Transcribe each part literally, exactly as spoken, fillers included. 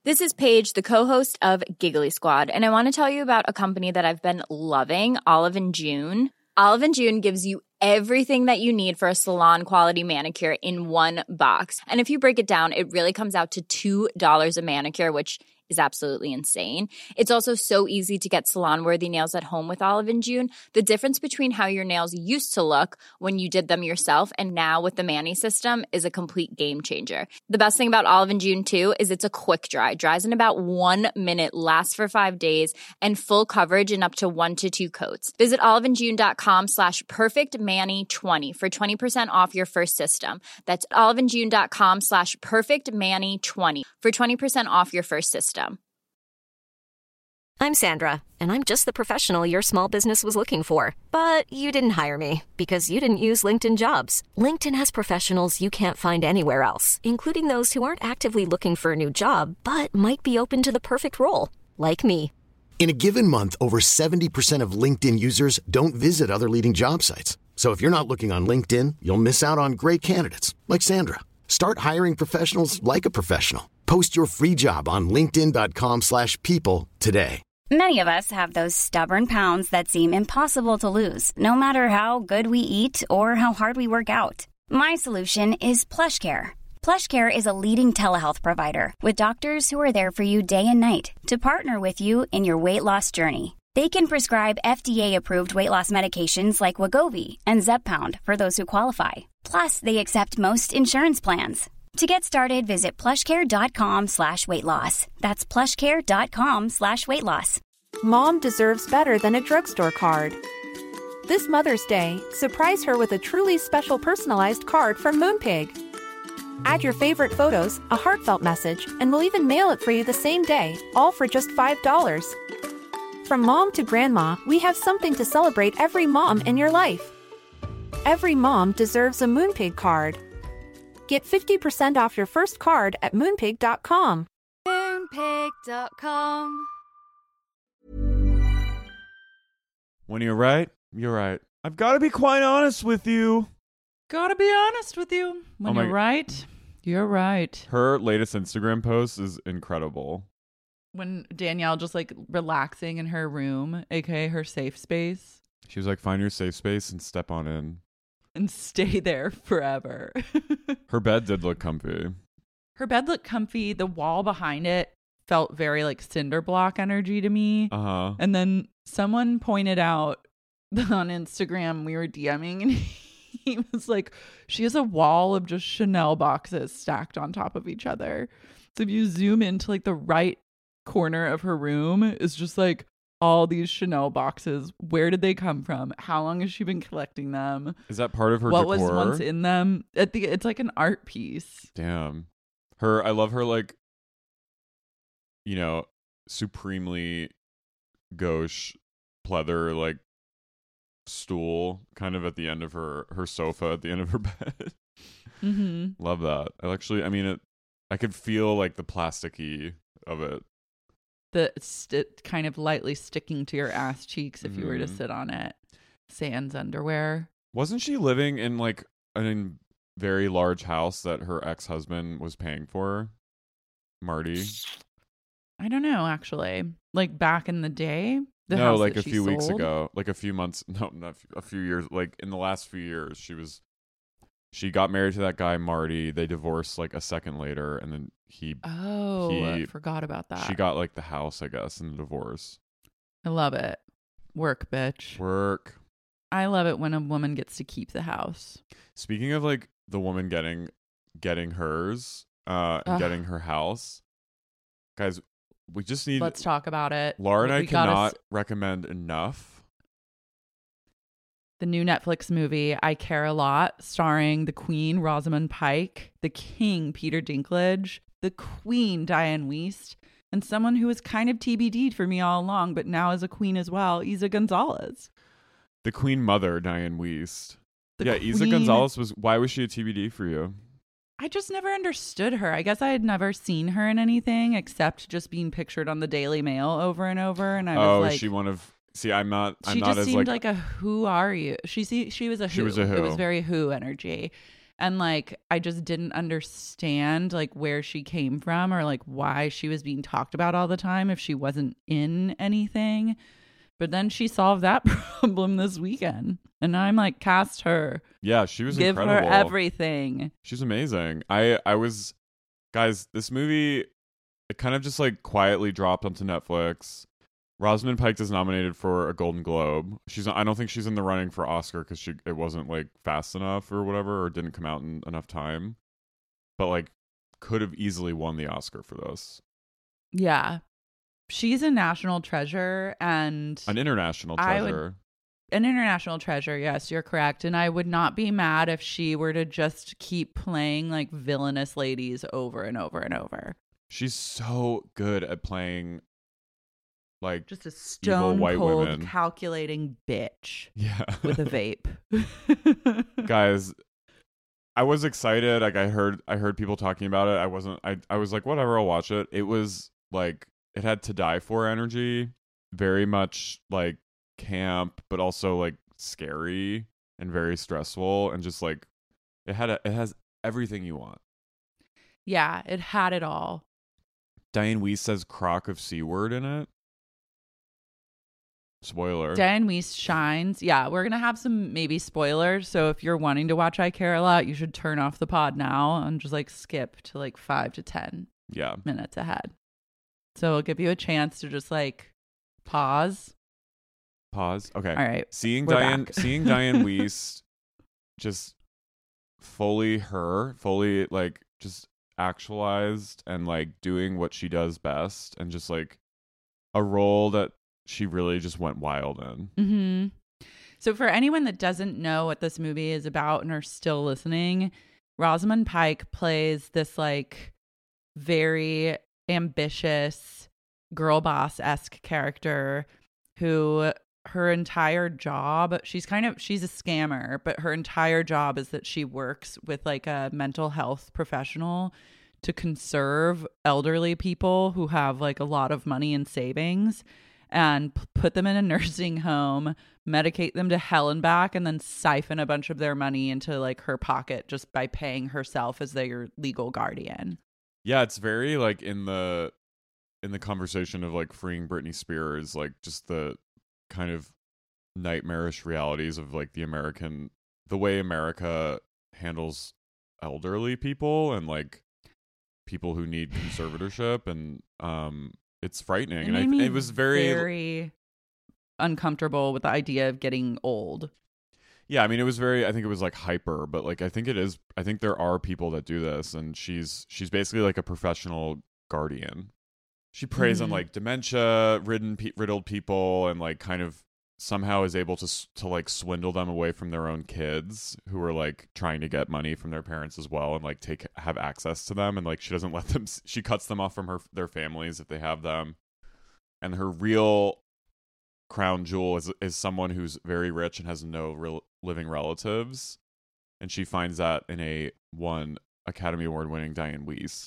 This is Paige, the co-host of Giggly Squad, and I want to tell you about a company that I've been loving, Olive and June. Olive and June gives you everything that you need for a salon-quality manicure in one box. And if you break it down, it really comes out to two dollars a manicure, which is absolutely insane. It's also so easy to get salon-worthy nails at home with Olive and June. The difference between how your nails used to look when you did them yourself and now with the Mani system is a complete game changer. The best thing about Olive and June, too, is it's a quick dry. Dries in about one minute, lasts for five days, and full coverage in up to one to two coats. Visit oliveandjune.com slash perfectmani20 for twenty percent off your first system. That's oliveandjune.com slash perfectmani20 for twenty percent off your first system. I'm Sandra, and I'm just the professional your small business was looking for. But you didn't hire me because you didn't use LinkedIn Jobs. LinkedIn has professionals you can't find anywhere else, including those who aren't actively looking for a new job, but might be open to the perfect role, like me. In a given month, over seventy percent of LinkedIn users don't visit other leading job sites. So if you're not looking on LinkedIn, you'll miss out on great candidates like Sandra. Start hiring professionals like a professional. Post your free job on linkedin.com slash people today. Many of us have those stubborn pounds that seem impossible to lose, no matter how good we eat or how hard we work out. My solution is PlushCare. PlushCare is a leading telehealth provider with doctors who are there for you day and night to partner with you in your weight loss journey. They can prescribe F D A-approved weight loss medications like Wegovy and Zepbound for those who qualify. Plus, they accept most insurance plans. To get started, visit plushcare.com slash weight loss. That's plushcare.com slash weight loss. Mom deserves better than a drugstore card. This Mother's Day, surprise her with a truly special personalized card from Moonpig. Add your favorite photos, a heartfelt message, and we'll even mail it for you the same day, all for just five dollars. From mom to grandma, we have something to celebrate every mom in your life. Every mom deserves a Moonpig card. Get fifty percent off your first card at moonpig dot com. moonpig dot com. When you're right, you're right. I've got to be quite honest with you. Gotta be honest with you. When Oh my- you're right, you're right. Her latest Instagram post is incredible. When Danielle just like relaxing in her room, aka her safe space, She was like, find your safe space and step on in. and stay there forever. Her bed did look comfy. Her bed looked comfy. The wall behind it felt very like cinder block energy to me. Uh-huh. And then someone pointed out on Instagram, we were DMing, and he was like, she has a wall of just Chanel boxes stacked on top of each other. So if you zoom into like the right corner of her room, is just like all these Chanel boxes. Where did they come from? How long has she been collecting them? Is that part of her What decor? was once in them? At the, it's like an art piece. Damn. Her, I love her, like, you know, supremely gauche pleather, like, stool kind of at the end of her, her sofa at the end of her bed. Mm-hmm. Love that. I actually, I mean, it, I could feel, like, the plasticky of it. The st- kind of lightly sticking to your ass cheeks if Mm-hmm. you were to sit on it. Sans underwear. Wasn't she living in, like, a very large house that her ex-husband was paying for? Marty? I don't know, actually. Like back in the day? The no, house like that a she few weeks sold? ago. Like a few months. No, not a few years. Like in the last few years, she was... She got married to that guy, Marty. They divorced, like, a second later, and then he... Oh, he, I forgot about that. She got, like, the house, I guess, in the divorce. I love it. Work, bitch. Work. I love it when a woman gets to keep the house. Speaking of, like, the woman getting getting hers, uh, and Ugh. getting her house, guys, we just need... Let's talk about it. Laura and I We gotta cannot s- recommend enough. The new Netflix movie, I Care a Lot, starring the Queen, Rosamund Pike, the King, Peter Dinklage, the Queen, Diane Wiest, and someone who was kind of T B D'd for me all along, but now is a queen as well, Isa Gonzalez. The Queen Mother, Diane Wiest. The yeah, Isa Queen- Gonzalez was... Why was she a T B D for you? I just never understood her. I guess I had never seen her in anything except just being pictured on the Daily Mail over and over. And I oh, was like, is she one of... See, I'm not... I'm she not just as seemed like... like, a who are you? She see, she was a who. She was a who. It was very who energy. And like, I just didn't understand like where she came from or like why she was being talked about all the time if she wasn't in anything. But then she solved that problem this weekend. And I'm like, cast her. Yeah, she was Give incredible. her everything. She's amazing. I, I was, guys, this movie, it kind of just like quietly dropped onto Netflix. Rosamund Pike is nominated for a Golden Globe. She's I don't think she's in the running for Oscar because she it wasn't like fast enough or whatever, or didn't come out in enough time. But like, could have easily won the Oscar for this. Yeah, she's a national treasure and An international I treasure. Would, an international treasure. Yes, you're correct. And I would not be mad if she were to just keep playing like villainous ladies over and over and over. She's so good at playing. Like just a stone white cold women. calculating bitch Yeah. with a vape. Guys, I was excited. Like I heard I heard people talking about it. I wasn't I I was like, whatever, I'll watch it. It was like it had to die for energy. Very much like camp, but also like scary and very stressful, and just like it had a, it has everything you want. Yeah, it had it all. Diane Weiss says crock of C word in it. Spoiler. Diane Weiss shines. Yeah, we're going to have some maybe spoilers. So if you're wanting to watch I Care a Lot, you should turn off the pod now and just like skip to like five to ten yeah. minutes ahead. So it'll give you a chance to just like pause. Pause. Okay. All right. Seeing we're Diane back. seeing Diane Weiss just fully her, fully like just actualized and like doing what she does best, and just like a role that she really just went wild in. Mm-hmm. So for anyone that doesn't know what this movie is about and are still listening, Rosamund Pike plays this like very ambitious girl boss-esque character who her entire job, she's kind of, she's a scammer, but her entire job is that she works with like a mental health professional to conserve elderly people who have like a lot of money in savings, and p- put them in a nursing home, medicate them to hell and back, and then siphon a bunch of their money into like her pocket just by paying herself as their legal guardian. Yeah, it's very like in the in the conversation of like freeing Britney Spears, like just the kind of nightmarish realities of like the American, the way America handles elderly people and like people who need conservatorship, and um it's frightening. It, and I, it was very very uncomfortable with the idea of getting old. Yeah, I mean, it was very, I think it was like hyper, but like I think it is, I think there are people that do this, and she's she's basically like a professional guardian. She preys Mm-hmm. on like dementia ridden pe- riddled people, and like kind of somehow is able to s- to like swindle them away from their own kids who are like trying to get money from their parents as well, and like take have access to them, and like she doesn't let them s- she cuts them off from her their families if they have them. And her real crown jewel is is someone who's very rich and has no real living relatives, and she finds that in a one Academy Award winning Diane Weiss.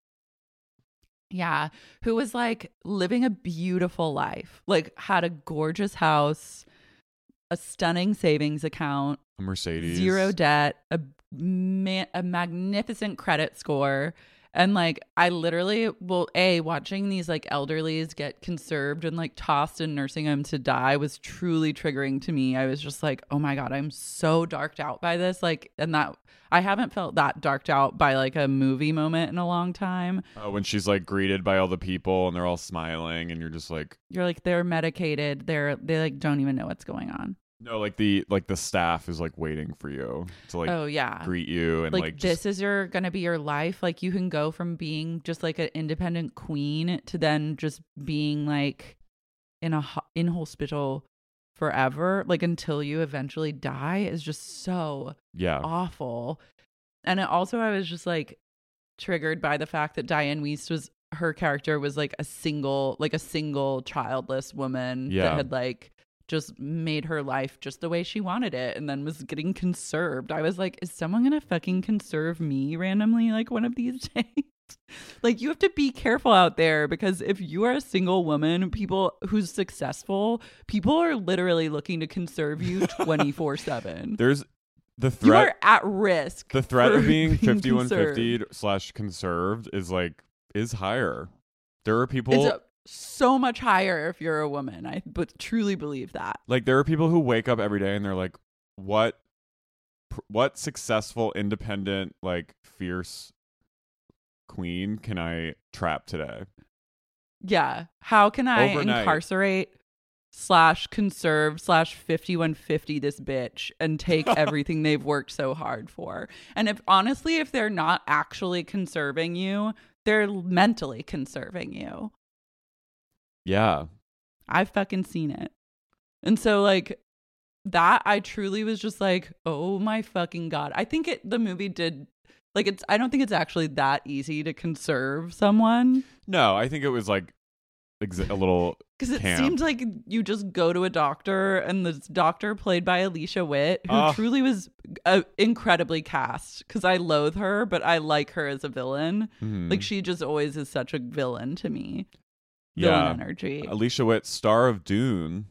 Yeah, who was like living a beautiful life, like had a gorgeous house, a stunning savings account, A Mercedes. zero debt, a ma- a magnificent credit score. And like, I literally will, A, watching these like elderlies get conserved and like tossed in nursing homes to die was truly triggering to me. I was just like, oh my God, I'm so darked out by this. Like, and that I haven't felt that darked out by like a movie moment in a long time. Uh, when she's like greeted by all the people and they're all smiling, and you're just like, You're like, they're medicated. They're, they like don't even know what's going on. no, like the like the staff is like waiting for you to like oh yeah. greet you, and like, like, this just, is your gonna be your life. Like you can go from being just like an independent queen to then just being like in a ho- in hospital forever, like until you eventually die, is just so yeah. awful. And it also, I was just like triggered by the fact that Diane Weiss was, her character was like a single like a single childless woman Yeah. that had like just made her life just the way she wanted it, and then was getting conserved. I was like, is someone gonna fucking conserve me randomly like one of these days? Like, you have to be careful out there, because if you are a single woman, people who's successful, people are literally looking to conserve you twenty-four seven. There's the You threat are at risk. the threat for of being being fifty-one fifty conserved. slash conserved is like is higher. There are people It's a, so much higher if you're a woman. I but truly believe that. like there are people who wake up every day and they're like, what what successful, independent, like fierce queen can I trap today? Yeah. How can I Overnight. incarcerate slash conserve slash fifty-one fifty this bitch and take everything they've worked so hard for? And if honestly, if they're not actually conserving you, they're mentally conserving you. Yeah. I've fucking seen it. And so like that, I truly was just like, oh my fucking God. I think it the movie did like it's I don't think it's actually that easy to conserve someone. No, I think it was like exa- a little Because it camp. seemed like you just go to a doctor, and the doctor played by Alicia Witt, who Ugh. truly was uh, incredibly cast. Because I loathe her, but I like her as a villain. Mhm. Like she just always is such a villain to me. Villain Yeah. energy. Alicia Witt, star of Dune.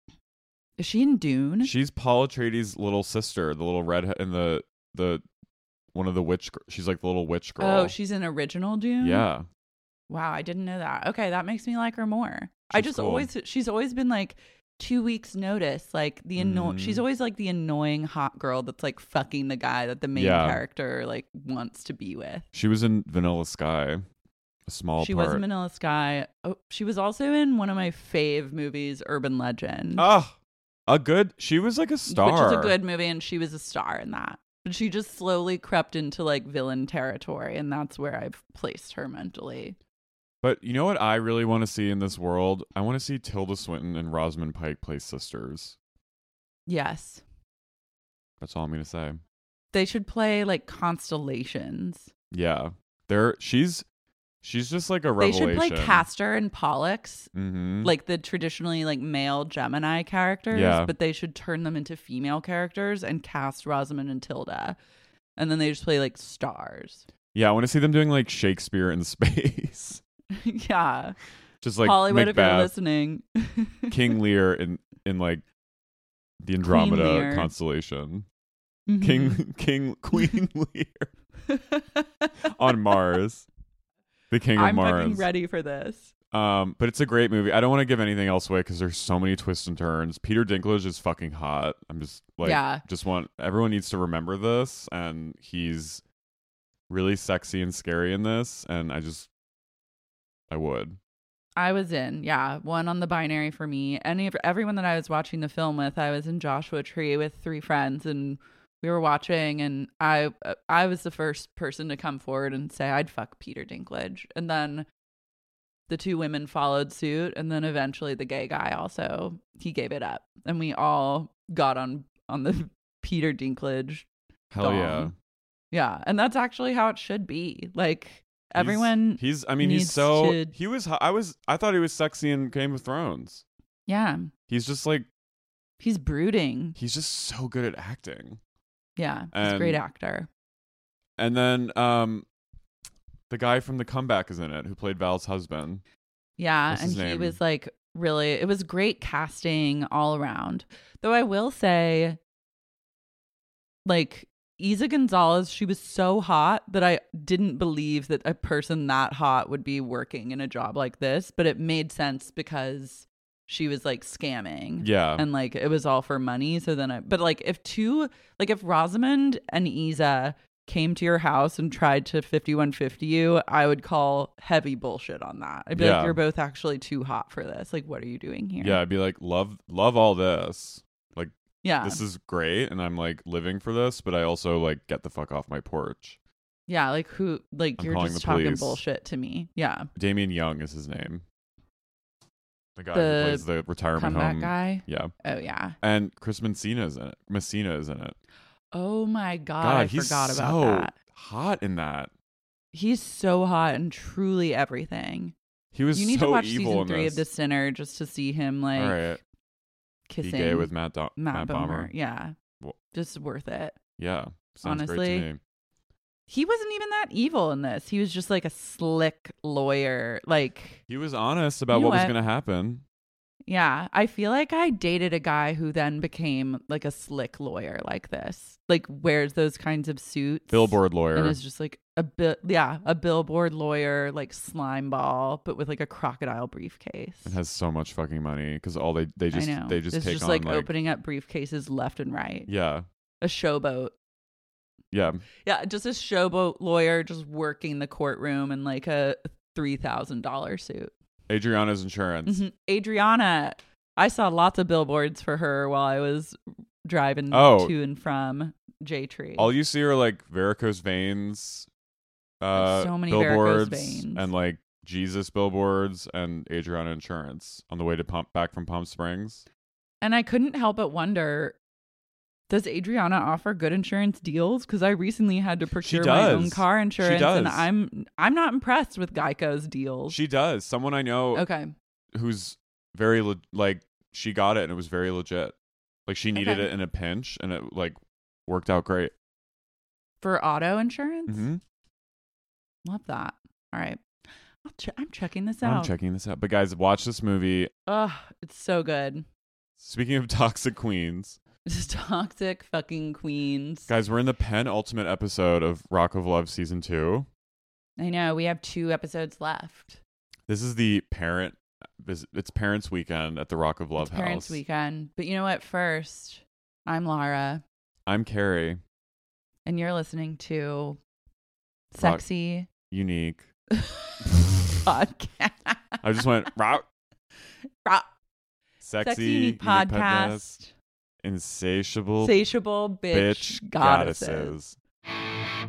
Is she in Dune? She's Paul Atreides' little sister, the little redhead and the the one of the witch. gr- She's like the little witch girl. Oh, she's in original Dune? yeah. Wow, I didn't know that. Okay, that makes me like her more. I She's just cool. always she's always been like two weeks notice, like the anno- Mhm. she's always like the annoying hot girl that's like fucking the guy that the main Yeah. character like wants to be with. She was in Vanilla Sky, a small She part. was in Vanilla Sky. Oh, she was also in one of my fave movies, Urban Legend, Oh, a good. She was like a star. which is a good movie, and she was a star in that. But she just slowly crept into like villain territory, and that's where I've placed her mentally. But you know what I really want to see in this world? I want to see Tilda Swinton and Rosamund Pike play sisters. Yes, That's all I'm gonna say. they should play like Constellations. Yeah, they're she's she's just like a They revelation. should play Castor and Pollux, Mm-hmm. like the traditionally like male Gemini characters, Yeah. but they should turn them into female characters and cast Rosamund and Tilda, and then they just play like stars. Yeah, I want to see them doing like Shakespeare in space, Yeah, just like Hollywood, if you're Macbeth, listening. King Lear in in like the Andromeda Lear. constellation. Mhm. King King Queen Lear on Mars, the king of I'm Mars. fucking ready for this. Um, but it's a great movie. I don't want to give anything else away because there's so many twists and turns. Peter Dinklage is fucking hot. I'm just like, Yeah. just want everyone needs to remember this, and he's really sexy and scary in this. And I just, I would. I was in, yeah, one on the binary for me. Any of everyone that I was watching the film with, I was in Joshua Tree with three friends, and we were watching, and I I was the first person to come forward and say I'd fuck Peter Dinklage, and then the two women followed suit, and then eventually the gay guy also he gave it up, and we all got on on the Peter Dinklage. Hell dong. yeah. Yeah, and that's actually how it should be. Like He's- everyone, He's, I mean, he's needs so, to- he was, I was, I thought he was sexy in Game of Thrones. yeah, He's just like, he's brooding. he's just so good at acting. Yeah, he's a great And- actor. And then, um, the guy from The Comeback is in it, who played Val's husband. Yeah, What's and his he name? was like really it was great casting all around. Though I will say like Isa Gonzalez, she was so hot that I didn't believe that a person that hot would be working in a job like this, but it made sense because she was like scamming. Yeah. And like it was all for money. So then I, but like if two, like if Rosamund and Isa came to your house and tried to fifty-one fifty you, I would call heavy bullshit on that. I'd be Yeah. like, you're both actually too hot for this. Like, what are you doing here? Yeah, I'd be like, love, love all this. Like, Yeah. this is great, and I'm like living for this, but I also like get the fuck off my porch. Yeah. Like who, like I'm you're calling just the talking police. bullshit to me. Yeah. Damien Young is his name. The guy The who plays the retirement Comeback home guy. Yeah, Oh, yeah. and Chris Messina is in it. Messina is in it. Oh my God. God, I he's forgot about so that. hot in that. He's so hot and truly everything. He was You need so to watch evil season in three this. of The Sinner just to see him like All right, kissing be gay with Matt, Do- Matt, Matt Bomer. Bomber. Yeah. Well- Just worth it. Yeah, sounds great Honestly. to me. He wasn't even that evil in this. He was just like a slick lawyer. Like, He was honest about You know what was what? going to happen. Yeah, I feel like I dated a guy who then became like a slick lawyer like this. Like wears those kinds of suits. Billboard lawyer. And is just like a bit, yeah, a billboard lawyer, like slime ball, but with like a crocodile briefcase. It has so much fucking money because all they they just I know. they just it's take just on like, like opening up briefcases left and right. Yeah. A showboat. Yeah. Yeah, just a showboat lawyer just working the courtroom in like a three thousand dollars suit. Adriana's Insurance. Mm-hmm. Adriana. I saw lots of billboards for her while I was driving Oh. to and from J Tree. All you see are like varicose veins, uh, So many varicose billboards, veins. and like Jesus billboards and Adriana Insurance on the way to pump back from Palm Springs. And I couldn't help but wonder, does Adriana offer good insurance deals? Because I recently had to procure my own does. car insurance, She does. and I'm I'm not impressed with Geico's deals. She does. Someone I know okay. who's very le- like she got it and it was very legit. Like she needed Okay. it in a pinch and it like worked out great. For auto insurance? Mm-hmm. Love that. All right. I'll ch- I'm checking this out. I'm checking this out. But guys, watch this movie. Ugh, it's so good. Speaking of toxic queens, Just toxic fucking queens. guys, we're in the penultimate episode of Rock of Love season two. I know. We have two episodes left. This is the parent. It's Parents Weekend at the Rock of Love It's House. Parents Weekend. But you know what? First, I'm Lara, I'm Carrie. and you're listening to Sexy Unique. Podcast. I just went rock. Rock. Sexy, Sexy Unique Unique Podcast. Podcast. Insatiable Insatiable bitch, bitch goddesses. goddesses.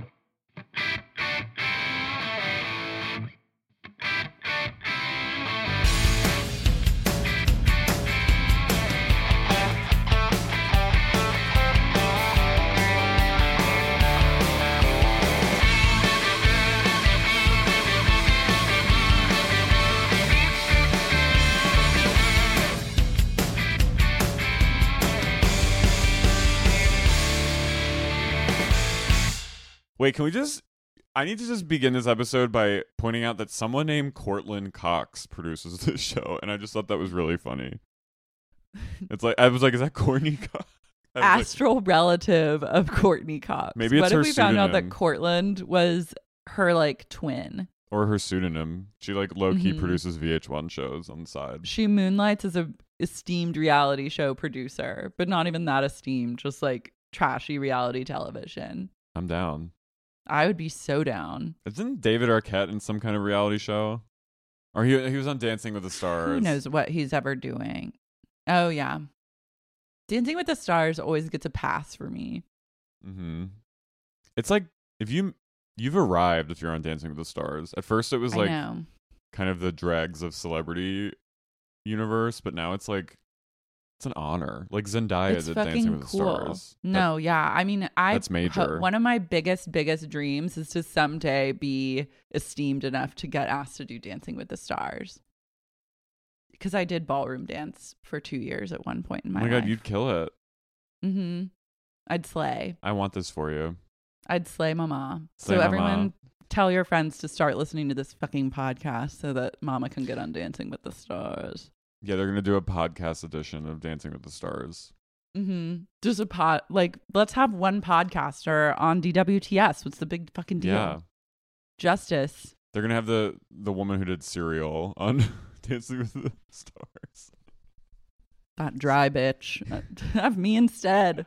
Wait, can we just... I need to just begin this episode by pointing out that someone named Courtland Cox produces this show, and I just thought that was really funny. It's like, I was like, is that Courtney Cox? I was like, Astral relative of Courtney Cox. Maybe it's what her if we found out that pseudonym. Cortland was her like twin? or her pseudonym. She like low-key Mhm. produces V H one shows on the side. She moonlights as a esteemed reality show producer, but not even that esteemed, just like trashy reality television. I'm down. I would be so down. Isn't David Arquette in some kind of reality show? Or he he was on Dancing with the Stars. Who knows what he's ever doing? Oh yeah, Dancing with the Stars always gets a pass for me. Mm-hmm. It's like if you you've arrived if you're on Dancing with the Stars. At first it was I like know. kind of the dregs of celebrity universe, but now it's like it's an honor. Like Zendaya It's did Dancing fucking with the cool. Stars. No, yeah. I mean, I That's major. One of my biggest, biggest dreams is to someday be esteemed enough to get asked to do Dancing with the Stars. Because I did ballroom dance for two years at one point in my oh my life. god, you'd kill it. Mm-hmm. I'd slay. I want this for you. I'd slay mama. Slay so mama. everyone, tell your friends to start listening to this fucking podcast so that mama can get on Dancing with the Stars. Yeah, they're gonna do a podcast edition of Dancing with the Stars. Mm-hmm. Just a pod, like, let's have one podcaster on D W T S. What's the big fucking deal? Yeah. Justice. They're gonna have the the woman who did Serial on Dancing with the Stars. That dry bitch. Have me instead.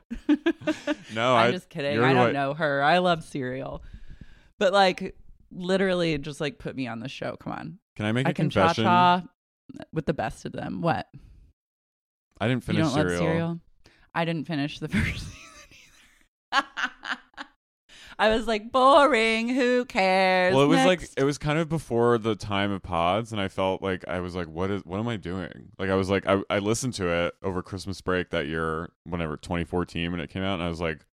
No, I'm I- just kidding. you're I don't what- know her. I love cereal. But like literally just like put me on the show. Come on. Can I make a I can confession? cha-cha with the best of them. What? I didn't You finish don't Serial. love cereal? I didn't finish the first season either. I was like, boring. Who cares? Well, it was like Next. it was kind of before the time of pods, and I felt like I was like, "What is? What am I doing?" Like I was like, I, I listened to it over Christmas break that year, whenever twenty fourteen when it came out, and I was like,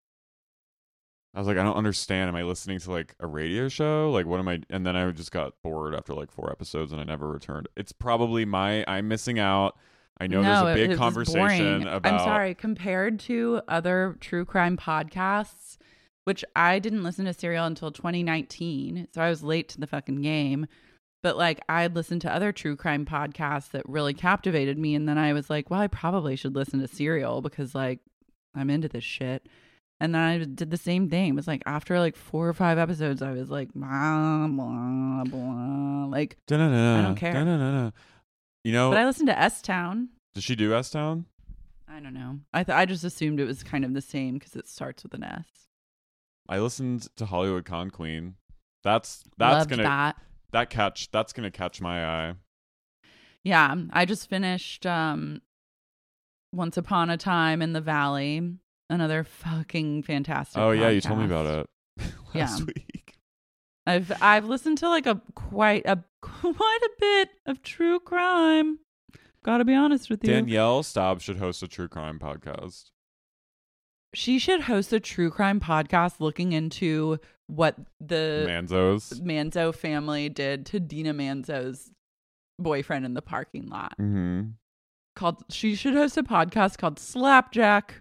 I was like, I don't understand. Am I listening to like a radio show? Like, what am I? And then I just got bored after like four episodes, and I never returned. It's probably my I'm missing out. I know no, there's a it- big it was conversation boring. about. I'm sorry. Compared to other true crime podcasts, which I didn't listen to Serial until twenty nineteen, so I was late to the fucking game. But like I'd listened to other true crime podcasts that really captivated me. And then I was like, well, I probably should listen to Serial because like I'm into this shit. And then I did the same thing. It was like after like four or five episodes, I was like, blah, blah, blah. Like, Da-na-na, I don't care. da-na-na-na. You know, But I listened to S-Town. does she do S-Town? I don't know. I th- I just assumed it was kind of the same because it starts with an S. I listened to Hollywood Con Queen. That's that's Loved gonna that. that catch that's gonna catch my eye. Yeah, I just finished um, Once Upon a Time in the Valley. Another fucking fantastic. Oh yeah, you told me podcast. about it last Yeah. week. I've I've listened to like a quite a quite a bit of true crime. Gotta be honest with you. Danielle Staub should host a true crime podcast. She should host a true crime podcast looking into what the Manzos. Manzo family did to Dina Manzo's boyfriend in the parking lot. Mm-hmm. Called she should host a podcast called Slapjack.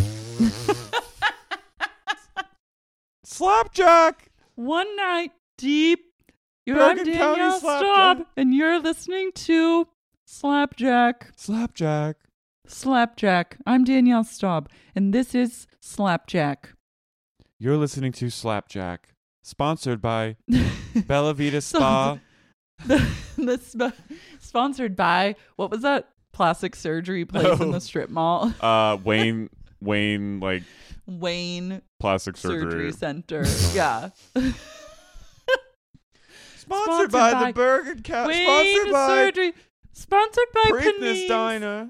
Slapjack. One night deep. You're Bergen I'm County Danielle Slapjack. Staub, and you're listening to Slapjack. Slapjack. Slapjack. I'm Danielle Staub, and this is Slapjack. You're listening to Slapjack, sponsored by Bella Vita So- Spa. the, the sp- sponsored by what was that plastic surgery place in Oh. the strip mall? uh, Wayne, Wayne, like Wayne plastic Surgery, surgery. Center. Yeah. Sponsored, Sponsored by, by the Bergen County. Wayne Sponsored by Surgery. Sponsored by Preakness Panine's. Diner.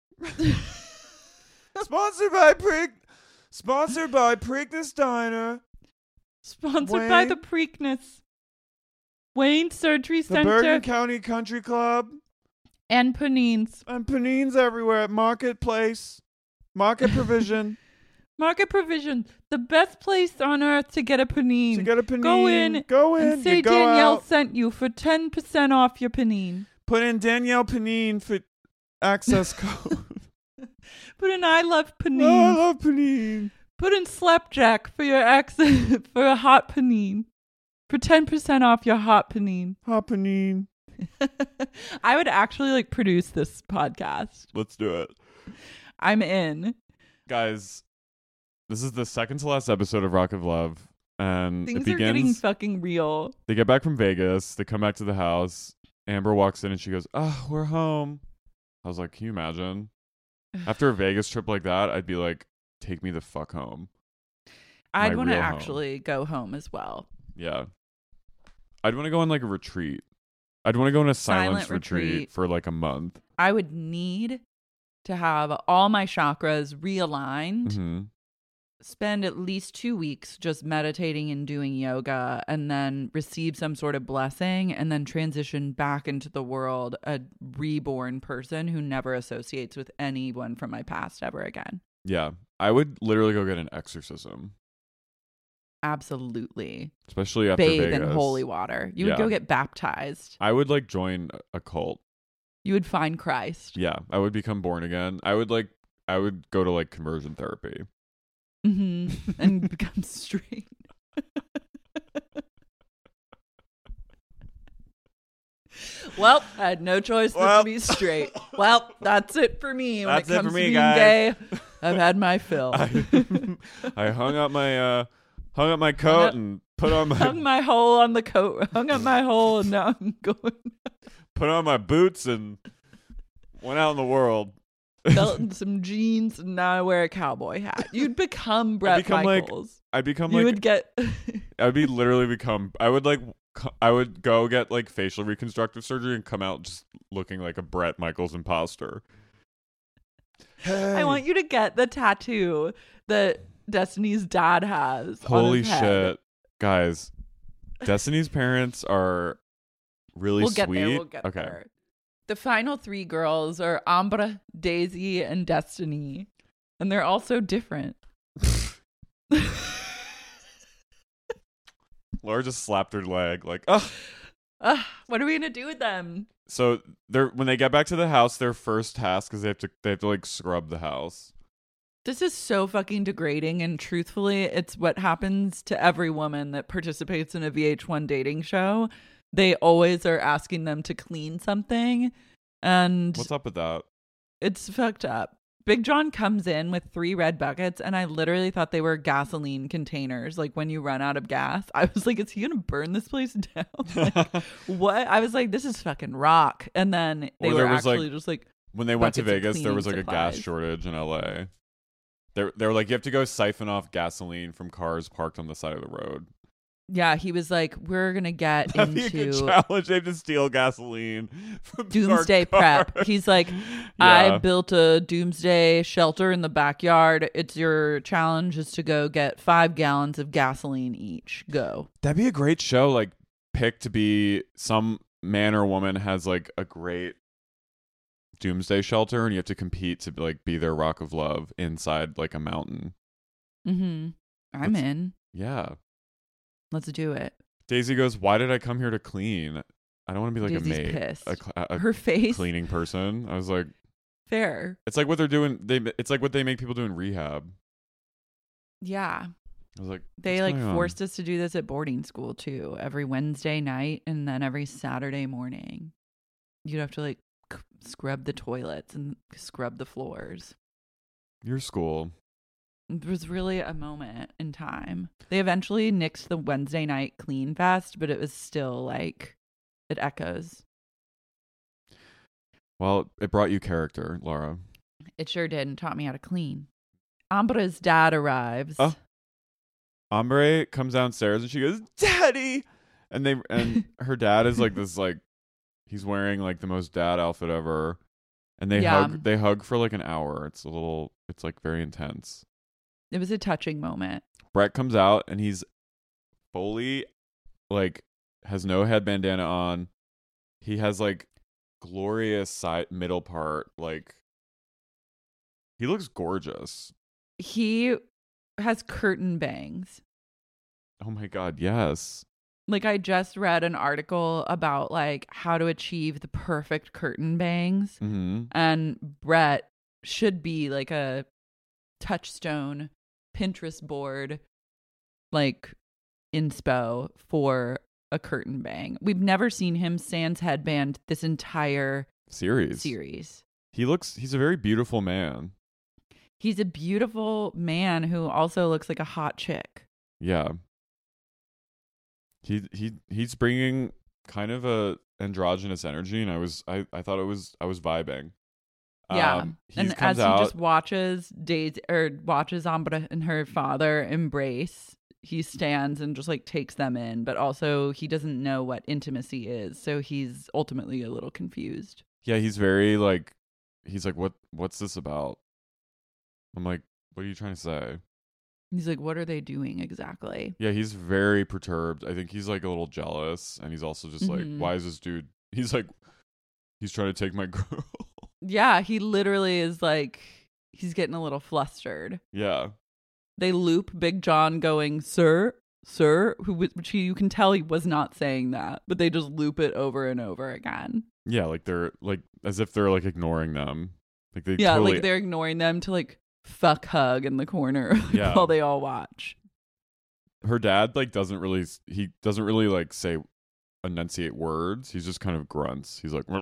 Sponsored by Preak. Sponsored by Preakness Diner. Sponsored by Wayne. the Preakness. Wayne Surgery The Center Bergen County Country Club. and Panine's. And panines everywhere at Marketplace. Market Provision. Market Provision, the best place on earth to get a panine. To get a panine. Go in, Go in. and say you go Danielle out. sent you for ten percent off your panine. Put in Danielle Panine for access code. Put in I love panine. Oh, I love panine. Put in Slapjack for your access for a hot panine. For ten percent off your hot panine. Hot panine. I would actually like produce this podcast. Let's do it. I'm in. Guys, this is the second to last episode of Rock of Love. And Things it are getting begins. fucking real. They get back from Vegas. They come back to the house. Amber walks in and she goes, "Oh, we're home." I was like, can you imagine? After a Vegas trip like that, I'd be like, take me the fuck home. I'd My want to real home. actually go home as well. Yeah. I'd want to go on like a retreat. I'd want to go on a silence Silent retreat. retreat. for like a month. I would need to have all my chakras realigned, Mm-hmm. spend at least two weeks just meditating and doing yoga, and then receive some sort of blessing, and then transition back into the world a reborn person who never associates with anyone from my past ever again. Yeah. I would literally go get an exorcism, Absolutely. especially after Bathe Vegas. in holy water. You would Yeah. go get baptized. I would like join a cult. You would find Christ. Yeah. I would become born again. I would like, I would go to like conversion therapy. hmm And become straight. Well, I had no choice but Well. to be straight. Well, that's it for me. When That's it it for comes me, to being guys. gay, I've had my fill. I, I hung up my uh hung up my Hung coat up- and put on my Hung my hole on the coat. Hung up my hole, and now I'm going. put on my boots and went out in the world. Belt and some jeans, and now I wear a cowboy hat. You'd become Brett become, like, Michaels. I'd become you like would get. I would be literally become I would like co- I would go get like facial reconstructive surgery and come out just looking like a Brett Michaels imposter. Hey. I want you to get the tattoo that Destiny's dad has. on Holy his head. shit. Guys, Destiny's parents are really We'll get sweet. there. We'll get okay. there. The final three girls are Ambra, Daisy, and Destiny, and they're all so different. Laura just slapped her leg like, "Ugh." Ugh, what are we gonna do with them? So they're when they get back to the house, their first task is they have to they have to like scrub the house. This is so fucking degrading, and truthfully, it's what happens to every woman that participates in a V H one dating show. they always are asking them to clean something. And what's up with that? It's fucked up. Big John comes in with three red buckets, and I literally thought they were gasoline containers. Like when you run out of gas, I was like, is he going to burn this place down? Like, what? I was like, this is fucking rock. And then they Or there were was, actually like, just like, when they went to buckets of Vegas, there was like cleaning a gas supplies. shortage in L A. They they were like, you have to go siphon off gasoline from cars parked on the side of the road. yeah, he was like, we're going to get That'd be a good into challenge. They have to steal gasoline from doomsday parked prep. cars. He's like, I Yeah. built a doomsday shelter in the backyard. It's your challenge is to go get five gallons of gasoline each. Go. That'd be a great show. Like, pick to be some man or woman has like a great doomsday shelter, and you have to compete to like be their rock of love inside like a mountain. Mm-hmm. I'm Let's- in. Yeah. Let's do it. Daisy goes, "Why did I come here to clean? I don't want to be like Daisy's a maid, pissed. a, cl- a Her face. cleaning person." I was like, Fair. "It's like what they're doing. They it's like what they make people do in rehab." Yeah. I was like, They "What's like going on?" forced us to do this at boarding school too. Every Wednesday night and then every Saturday morning. You'd have to like c- scrub the toilets and scrub the floors. your school. It was really a moment in time. They eventually nixed the Wednesday night clean fest, but it was still like it echoes. Well, it brought you character, Laura. It sure did and taught me how to clean. Ambra's dad arrives. Oh. Ombre comes downstairs and she goes, "Daddy!" And they and her dad is like this like he's wearing like the most dad outfit ever. And they Yeah. hug they hug for like an hour. It's a little it's like very intense. It was a touching moment. Brett comes out and he's fully like has no head bandana on. He has like glorious side middle part, like he looks gorgeous. He has curtain bangs. Oh my god, yes. Like I just read an article about like how to achieve the perfect curtain bangs. Mm-hmm. And Brett should be like a touchstone Pinterest board, like inspo for a curtain bang. We've never seen him sans headband this entire Series. series. He looks he's a very beautiful man. He's a beautiful man who also looks like a hot chick. Yeah. He he he's bringing kind of a androgynous energy, and I was I, I thought it was I was vibing. Yeah, Um, he and comes as he out, just watches Daisy or watches Ambra and her father embrace, he stands and just like takes them in. But also, he doesn't know what intimacy is, so he's ultimately a little confused. yeah, he's very like he's like, what what's this about? I'm like, what are you trying to say? He's like, "What are they doing exactly?" Yeah, he's very perturbed. I think he's like a little jealous, and he's also just Mhm. like, why is this dude? He's like, he's trying to take my girl. Yeah, he literally is like, he's getting a little flustered. Yeah, They loop Big John going, "Sir, sir," who which he, you can tell he was not saying that, but they just loop it over and over again. yeah, like they're like as if they're like ignoring them. Like they Yeah, totally like they're ignoring them to like fuck hug in the corner Yeah. while they all watch. her dad like doesn't really he doesn't really like say enunciate words. He's just kind of grunts. He's like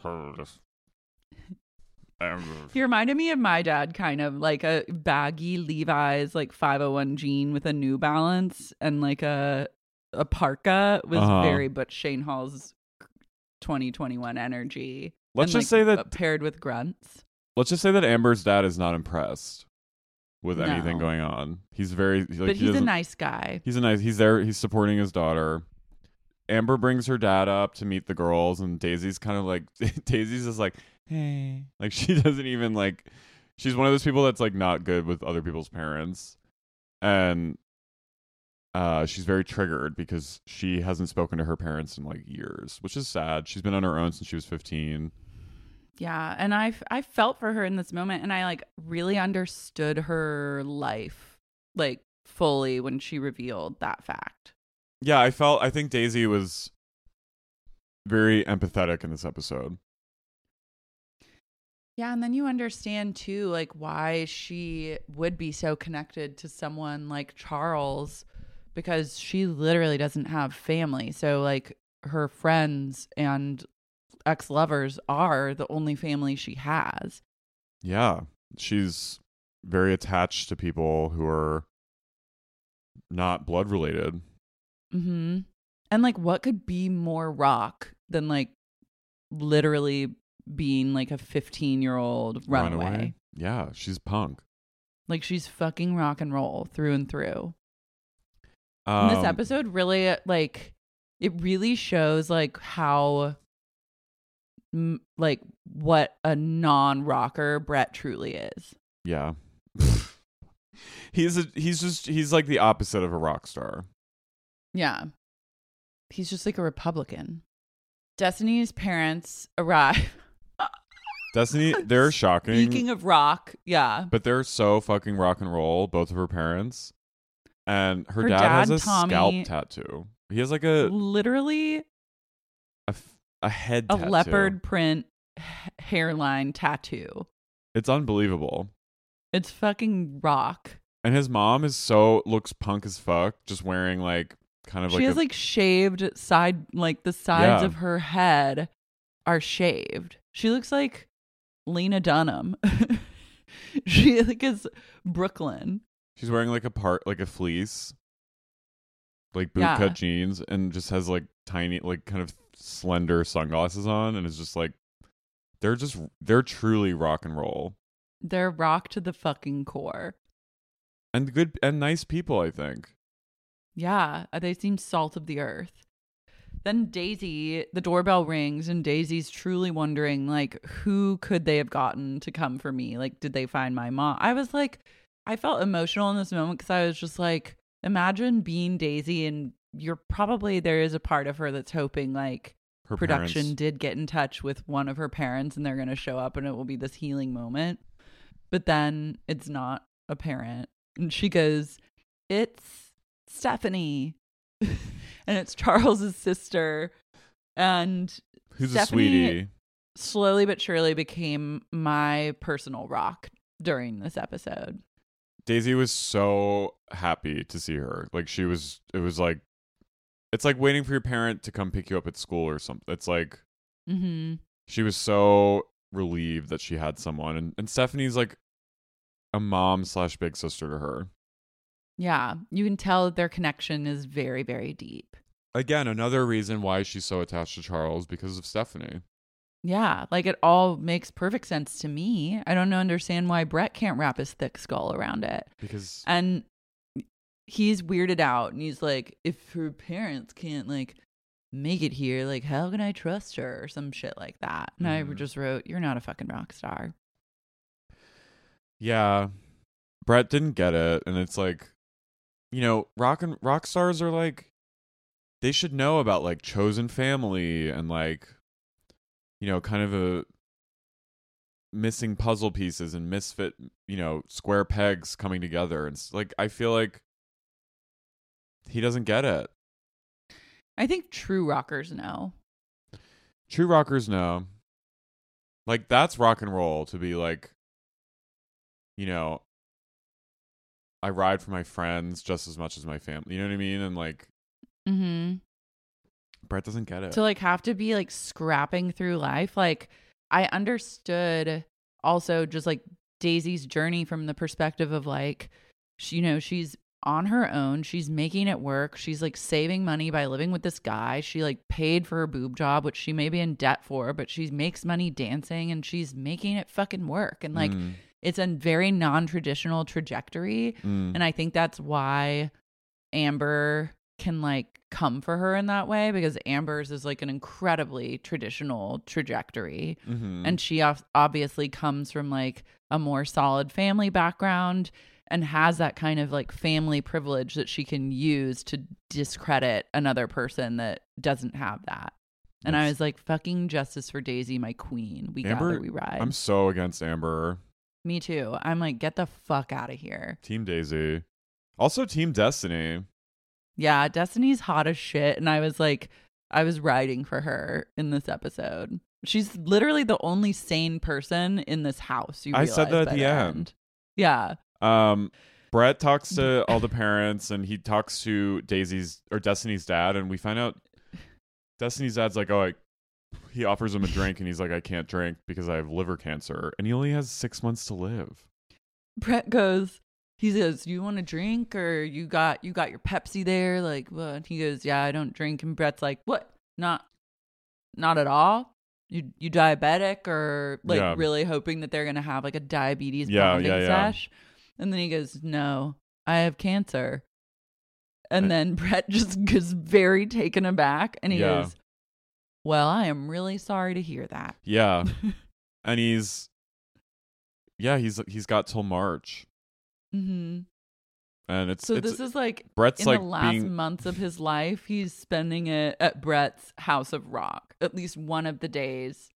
He reminded me of my dad, kind of like a baggy Levi's like five oh one jean with a New Balance and like a a parka was Uh-huh. very Butch Shane Hall's twenty twenty-one energy. Let's And, just like, say that uh, paired with grunts. let's just say that Amber's dad is not impressed with No. anything going on. He's very like but he he's a doesn't- nice guy. He's a nice. He's there. He's supporting his daughter. Amber brings her dad up to meet the girls, and Daisy's kind of like Daisy's just like, hey, like she doesn't even like. She's one of those people that's like not good with other people's parents, and uh, she's very triggered because she hasn't spoken to her parents in like years, which is sad. She's been on her own since she was fifteen. Yeah, and I I felt for her in this moment, and I like really understood her life like fully when she revealed that fact. Yeah, I felt. I think Daisy was very empathetic in this episode. Yeah, and then you understand too, like why she would be so connected to someone like Charles, because she literally doesn't have family. So like her friends and ex-lovers are the only family she has. Yeah. She's very attached to people who are not blood related. Mm-hmm. And like, what could be more rock than like literally being like a fifteen year old runaway? runaway? Yeah, she's punk. Like, she's fucking rock and roll through and through. Um, and this episode really, like, it really shows like how, m- like, what a non-rocker Brett truly is. Yeah. he's a, he's just he's like the opposite of a rock star. Yeah. He's just like a Republican. Destiny's parents arrive. Destiny, they're shocking. Speaking of rock, yeah. But they're so fucking rock and roll, both of her parents. And her, Her dad, dad, has a Tommy- scalp tattoo. He has like a Literally a, f- a head a tattoo. leopard print h- hairline tattoo. It's unbelievable. It's fucking rock. And his mom is so looks punk as fuck, just wearing like kind of She like has a, like shaved side, like the sides Yeah. of her head are shaved. She looks like Lena Dunham. She like is Brooklyn. she's wearing like a part like a fleece, like bootcut Yeah. jeans, and just has like tiny like kind of slender sunglasses on, and it's just like they're just they're truly rock and roll They're rock to the fucking core. and good and nice people, I think. Yeah, they seem salt of the earth. Then Daisy, the doorbell rings, and Daisy's truly wondering, like, who could they have gotten to come for me? Like, did they find my mom? I was like, I felt emotional in this moment because I was just like, imagine being Daisy, and you're probably, there is a part of her that's hoping, like, Her production parents- did get in touch with one of her parents and they're going to show up and it will be this healing moment. But then it's not a parent. And she goes, it's Stephanie. And it's Charles's sister. And Who's Stephanie a sweetie. slowly but surely became my personal rock during this episode. Daisy was so happy to see her. Like she was, it was like, it's like waiting for your parent to come pick you up at school or something. It's like, Mm-hmm. she was so relieved that she had someone. And, and Stephanie's like a mom slash big sister to her. Yeah, you can tell that their connection is very, very deep. Again, another reason why she's so attached to Charles, because of Stephanie. Yeah, like it all makes perfect sense to me. I don't understand why Brett can't wrap his thick skull around it. Because And he's weirded out and he's like, if her parents can't like make it here, like how can I trust her or some shit like that. And Mhm. I just wrote, you're not a fucking rock star. yeah, Brett didn't get it, and it's like, you know, rock and rock stars are like, they should know about like chosen family and like, you know, kind of a missing puzzle pieces and misfit, you know, square pegs coming together. And s- like, I feel like he doesn't get it. I think true rockers know. True rockers know. Like, that's rock and roll to be like, you know, I ride for my friends just as much as my family. You know what I mean? And like, Mm-hmm. Brett doesn't get it. To like have to be like scrapping through life. Like I understood also just like Daisy's journey from the perspective of like, she, you know, she's on her own. She's making it work. She's like saving money by living with this guy. She like paid for her boob job, which she may be in debt for, but she makes money dancing and she's making it fucking work. And like, Mm, it's a very non-traditional trajectory. mm. And I think that's why Amber can like come for her in that way, because Amber's is like an incredibly traditional trajectory. Mhm. And she ob- obviously comes from like a more solid family background and has that kind of like family privilege that she can use to discredit another person that doesn't have that. And I That's- was like, fucking justice for Daisy, my queen. We Amber, gather, we ride. I'm so against Amber. Me too. I'm like, get the fuck out of here. Team Daisy. Also Team Destiny. Yeah, Destiny's hot as shit. And I was like, I was riding for her in this episode. She's literally the only sane person in this house. You I said realize that at by the end. Yeah. Um, Brett talks to all the parents, and he talks to Daisy's or Destiny's dad, and we find out Destiny's dad's like, oh, I, he offers him a drink and he's like, I can't drink because I have liver cancer. And he only has six months to live. Brett goes, he says, do you want a drink or you got you got your Pepsi there? Like, what? He goes, yeah, I don't drink. And Brett's like, what? Not, not at all? You you diabetic or like Yeah. really hoping that they're going to have like a diabetes Yeah, bonding yeah, yeah. sesh? And then he goes, no, I have cancer. And I- then Brett just gets very taken aback and he Yeah. goes, well, I am really sorry to hear that. Yeah. And he's, yeah, he's he's got till March. Mm-hmm. And it's, So it's this is like Brett's in like the last being, months of his life, he's spending it at Brett's House of Rock. At least one of the days.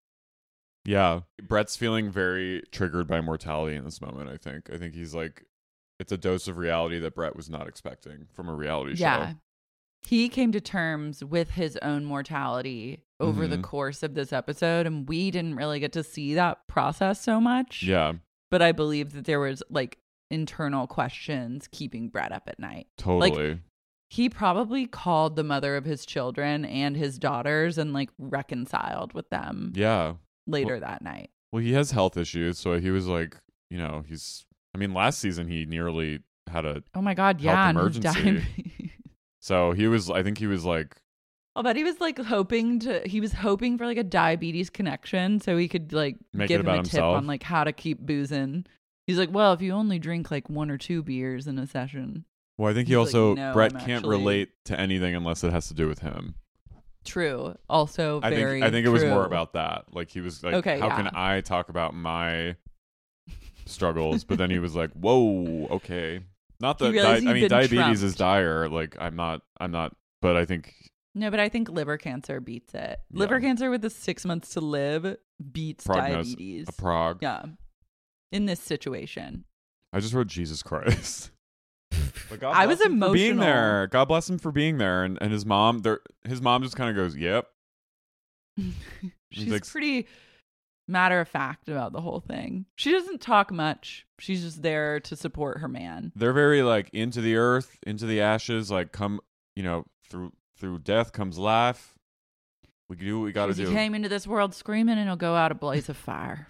yeah, Brett's feeling very triggered by mortality in this moment, I think. I think he's like, it's a dose of reality that Brett was not expecting from a reality show. Yeah. He came to terms with his own mortality over the Mhm. course of this episode, and we didn't really get to see that process so much. Yeah, But I believe that there was like internal questions keeping Brett up at night. totally. He probably called the mother of his children and his daughters and like reconciled with them yeah. later Well- that night. Well, he has health issues, so he was like, you know, he's, I mean, last season he nearly had a, Oh my God, Health yeah. And his emergency. diabetes. so he was, I think he was like, I'll bet he was like hoping to, he was hoping for like a diabetes connection so he could like Make give it him a about tip himself. on like how to keep boozing. He's like, well, if you only drink like one or two beers in a session. well, I think he He's like, also, "No, Brett I'm can't actually-" relate to anything unless it has to do with him. True. Also I very think, I think it was more true. about that. Like he was like, Okay, how yeah. can I talk about my struggles? But then he was like, whoa, okay. Not He that, realized di- I he'd mean, been diabetes is trumped. dire. Like I'm not, I'm not, but I think, No, but I think liver cancer beats it. Liver Yeah. cancer with the six months to live beats Prognosis- diabetes. a prog. Yeah. In this situation. I just wrote Jesus Christ. But God I was bless him for being emotional. there. God bless him for being there, and and his mom, there, his mom just kind of goes, "Yep." She's like- pretty matter of fact about the whole thing. She doesn't talk much. She's just there to support her man. They're very like into the earth, into the ashes. Like come, you know, through through death comes life. We can do what we got to He do. came into this world screaming and he'll go out a blaze of fire.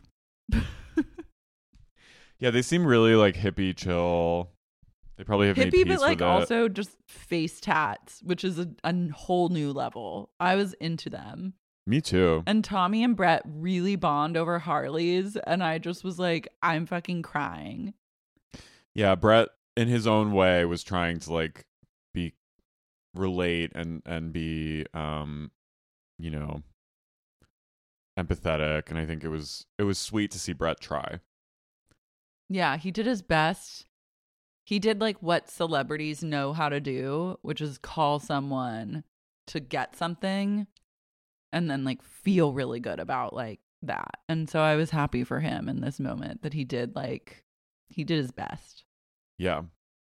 Yeah, they seem really like hippie, chill. They probably have made Hippie, peace but like with it. also just face tats, which is a, a whole new level. I was into them. Me too. And Tommy and Brett really bond over Harleys. And I just was like, I'm fucking crying. Yeah, Brett, in his own way, was trying to like be relate and and be, um, you know, empathetic. And I think it was it was sweet to see Brett try. Yeah, he did his best. He did like what celebrities know how to do, which is call someone to get something and then like feel really good about like that. And so I was happy for him in this moment that he did like, he did his best. Yeah.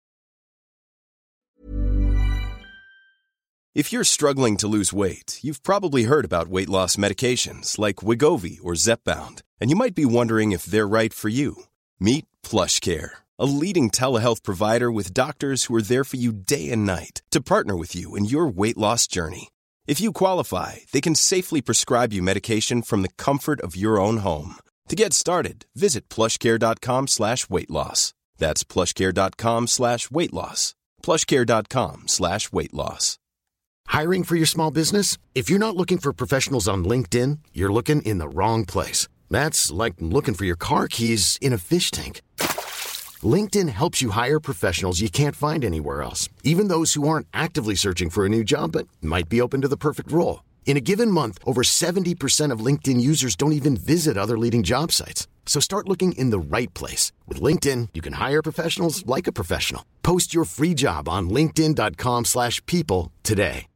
If you're struggling to lose weight, you've probably heard about weight loss medications like Wegovy or Zepbound, and you might be wondering if they're right for you. Meet PlushCare, a leading telehealth provider with doctors who are there for you day and night to partner with you in your weight loss journey. If you qualify, they can safely prescribe you medication from the comfort of your own home. To get started, visit plushcare.com slash weight loss. That's plushcare.com slash weight loss. plushcare.com slash weight loss. Hiring for your small business? If you're not looking for professionals on LinkedIn, you're looking in the wrong place. That's like looking for your car keys in a fish tank. LinkedIn helps you hire professionals you can't find anywhere else, even those who aren't actively searching for a new job but might be open to the perfect role. In a given month, over seventy percent of LinkedIn users don't even visit other leading job sites. So start looking in the right place. With LinkedIn, you can hire professionals like a professional. Post your free job on linkedin.com slash people today.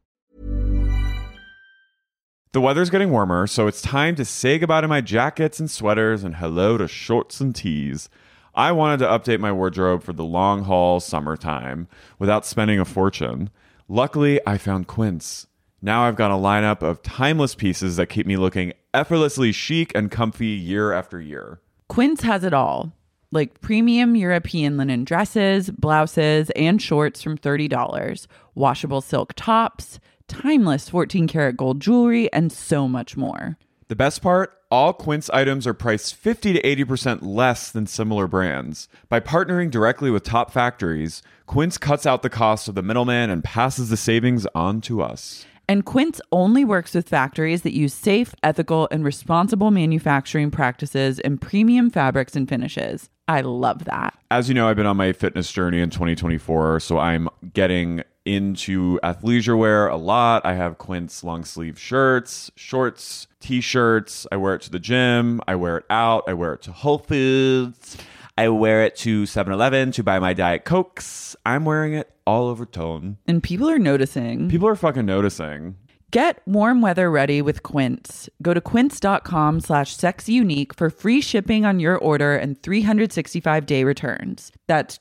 The weather's getting warmer, so it's time to say goodbye to my jackets and sweaters and hello to shorts and tees. I wanted to update my wardrobe for the long haul summertime without spending a fortune. Luckily, I found Quince. Now I've got a lineup of timeless pieces that keep me looking effortlessly chic and comfy year after year. Quince has it all, like premium European linen dresses, blouses, and shorts from thirty dollars, washable silk tops, timeless fourteen karat gold jewelry, and so much more. The best part? All Quince items are priced fifty to eighty percent less than similar brands. By partnering directly with top factories, Quince cuts out the cost of the middleman and passes the savings on to us. And Quince only works with factories that use safe, ethical, and responsible manufacturing practices and premium fabrics and finishes. I love that. As you know, I've been on my fitness journey in twenty twenty-four, so I'm getting into athleisure wear a lot. I have Quince long sleeve shirts, shorts, t-shirts. I wear it to the gym. I wear it out. I wear it to Whole Foods. I wear it to seven eleven to buy my Diet Cokes. I'm wearing it all over Tone. And people are noticing. People are fucking noticing. Get warm weather ready with Quince. Go to quince.com slash sexyunique for free shipping on your order and three hundred sixty-five day returns. That's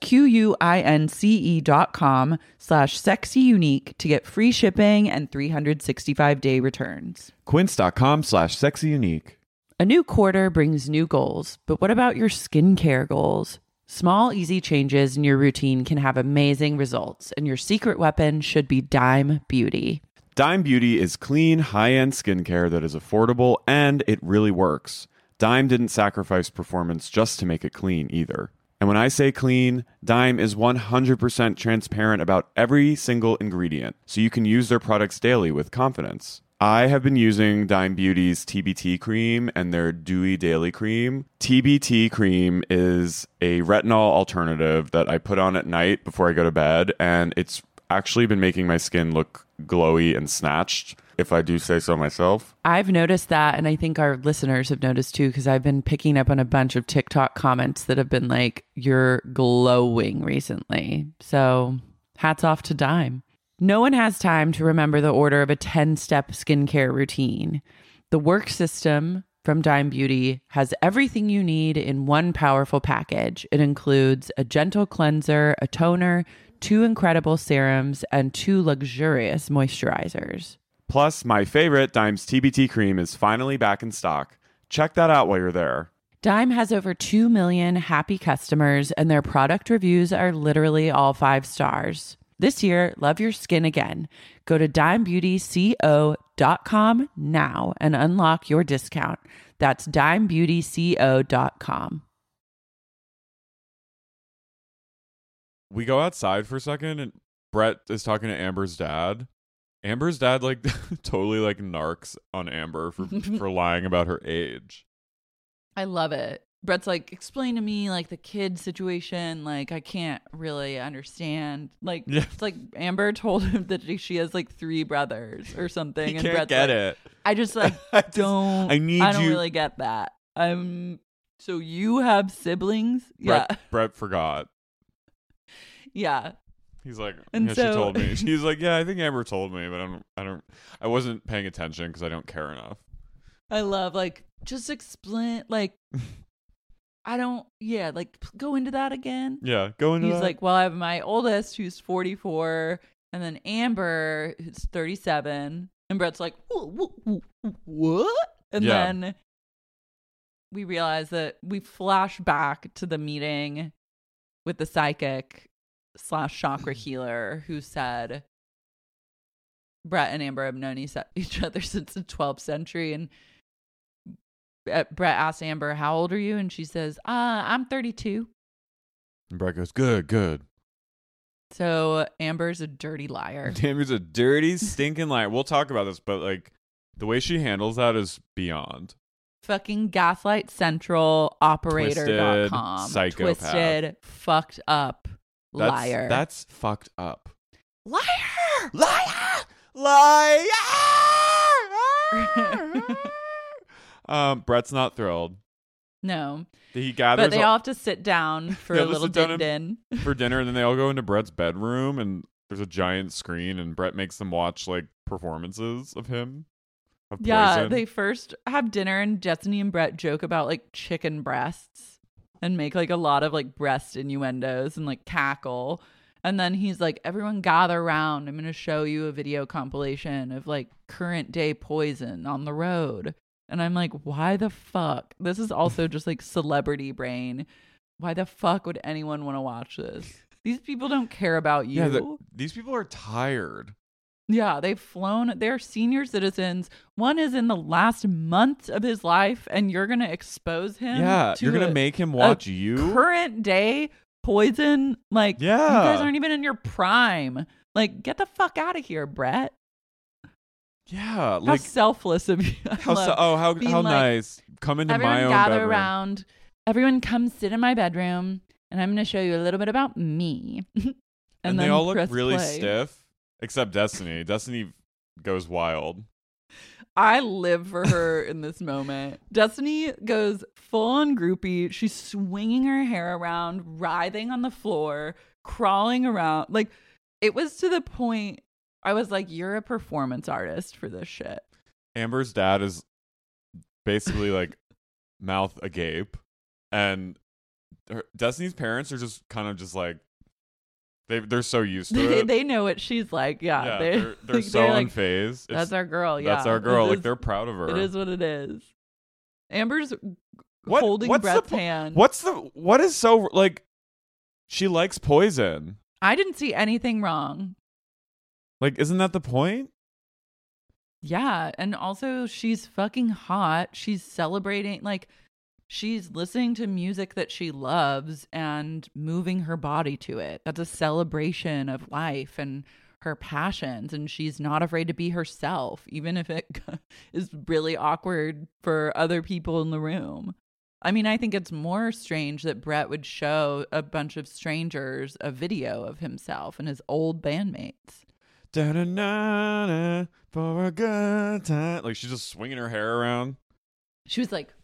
Q-U-I-N-C-E dot com slash sexyunique to get free shipping and three hundred sixty-five day returns. Quince.com slash sexyunique. A new quarter brings new goals, but what about your skincare goals? Small, easy changes in your routine can have amazing results, and your secret weapon should be Dime Beauty. Dime Beauty is clean, high-end skincare that is affordable, and it really works. Dime didn't sacrifice performance just to make it clean either. And when I say clean, Dime is one hundred percent transparent about every single ingredient, so you can use their products daily with confidence. I have been using Dime Beauty's T B T cream and their Dewy Daily Cream. T B T cream is a retinol alternative that I put on at night before I go to bed, and it's actually been making my skin look glowy and snatched, if I do say so myself. I've noticed that, and I think our listeners have noticed too, because I've been picking up on a bunch of TikTok comments that have been like, you're glowing recently. So hats off to Dime. No one has time to remember the order of a ten-step skincare routine. The Work System from Dime Beauty has everything you need in one powerful package. It includes a gentle cleanser, a toner, two incredible serums, and two luxurious moisturizers. Plus, my favorite, Dime's T B T cream, is finally back in stock. Check that out while you're there. Dime has over two million happy customers, and their product reviews are literally all five stars. This year, love your skin again. Go to dime beauty co dot com now and unlock your discount. That's dime beauty co dot com. We go outside for a second, and Brett is talking to Amber's dad. Amber's dad, like, totally, like, narcs on Amber for, for lying about her age. I love it. Brett's like, explain to me, like, the kid situation. Like, I can't really understand. Like, Yeah. it's like Amber told him that she has, like, three brothers or something. He and can't Brett's get like, it. I just, like, I just- don't, I need I don't you- really get that. Um, so you have siblings? Brett, Yeah. Brett forgot. Yeah. He's like, And yeah, so- she told me. He's like, yeah, I think Amber told me, but I don't, I don't, I wasn't paying attention because I don't care enough. I love, like, just explain, like, I don't, yeah, like, p- go into that again. Yeah, go into He's that. like, well, I have my oldest who's forty-four, and then Amber who's thirty-seven. And Brett's like, "Wh- wh- wh- what? And Yeah. then we realize that we flash back to the meeting with the psychic slash chakra healer who said Brett and Amber have known each each other since the twelfth century. And uh, Brett asks Amber, how old are you? And she says, uh, I'm thirty-two. And Brett goes, good, good. So Amber's a dirty liar. Amber's a dirty, stinking liar. We'll talk about this, but, like, the way she handles that is beyond. Fucking Gaslight Central operator dot com. Twisted psychopath. Twisted, fucked up That's, liar. That's fucked up. liar. Liar! Liar! um, Brett's not thrilled. No. He gathers But they all have to sit down for Yeah, a they little sit down din din. for dinner, and then they all go into Brett's bedroom, and there's a giant screen, and Brett makes them watch, like, performances of him. Of Yeah, Poison. they first have dinner and Destiny and Brett joke about like chicken breasts and make like a lot of like breast innuendos and like cackle. And then he's like, everyone gather around. I'm going to show you a video compilation of like current day Poison on the road. And I'm like, why the fuck? This is also just like celebrity brain. Why the fuck would anyone want to watch this? These people don't care about you. Yeah, the, these people are tired. Yeah, they've flown. They're senior citizens. One is in the last month of his life, and you're going to expose him. Yeah, to you're going a- to make him watch a you? Current day poison. Like, Yeah. you guys aren't even in your prime. Like, get the fuck out of here, Brett. Yeah. How Like, selfless of you. I how so, love oh, how, being how like, nice. Come into everyone my own gather bedroom. around. Everyone come sit in my bedroom, and I'm going to show you a little bit about me. and And, then they all look press really play. stiff, except Destiny. Destiny goes wild. I live for her in this moment. Destiny goes full on groupie. She's swinging her hair around, writhing on the floor, crawling around. Like, it was to the point I was like, you're a performance artist for this shit. Amber's dad is basically like mouth agape, and her, Destiny's parents are just kind of just like they they're so used to They, it. they know what she's like. Yeah. yeah, they, they're they're like, so they're like, unfazed. That's It's- our girl. Yeah. That's our girl. It Like is- they're proud of her. It is what it is. Amber's What- holding what's the Brett's po- hand. What's the what is so like? She likes poison. I didn't see anything wrong. Like, isn't that the point? Yeah, and also she's fucking hot. She's celebrating, like, she's listening to music that she loves and moving her body to it. That's a celebration of life and her passions, and she's not afraid to be herself, even if it is really awkward for other people in the room. I mean, I think it's more strange that Brett would show a bunch of strangers a video of himself and his old bandmates. Da-da-na-na, for a good time. Like, she's just swinging her hair around. She was like,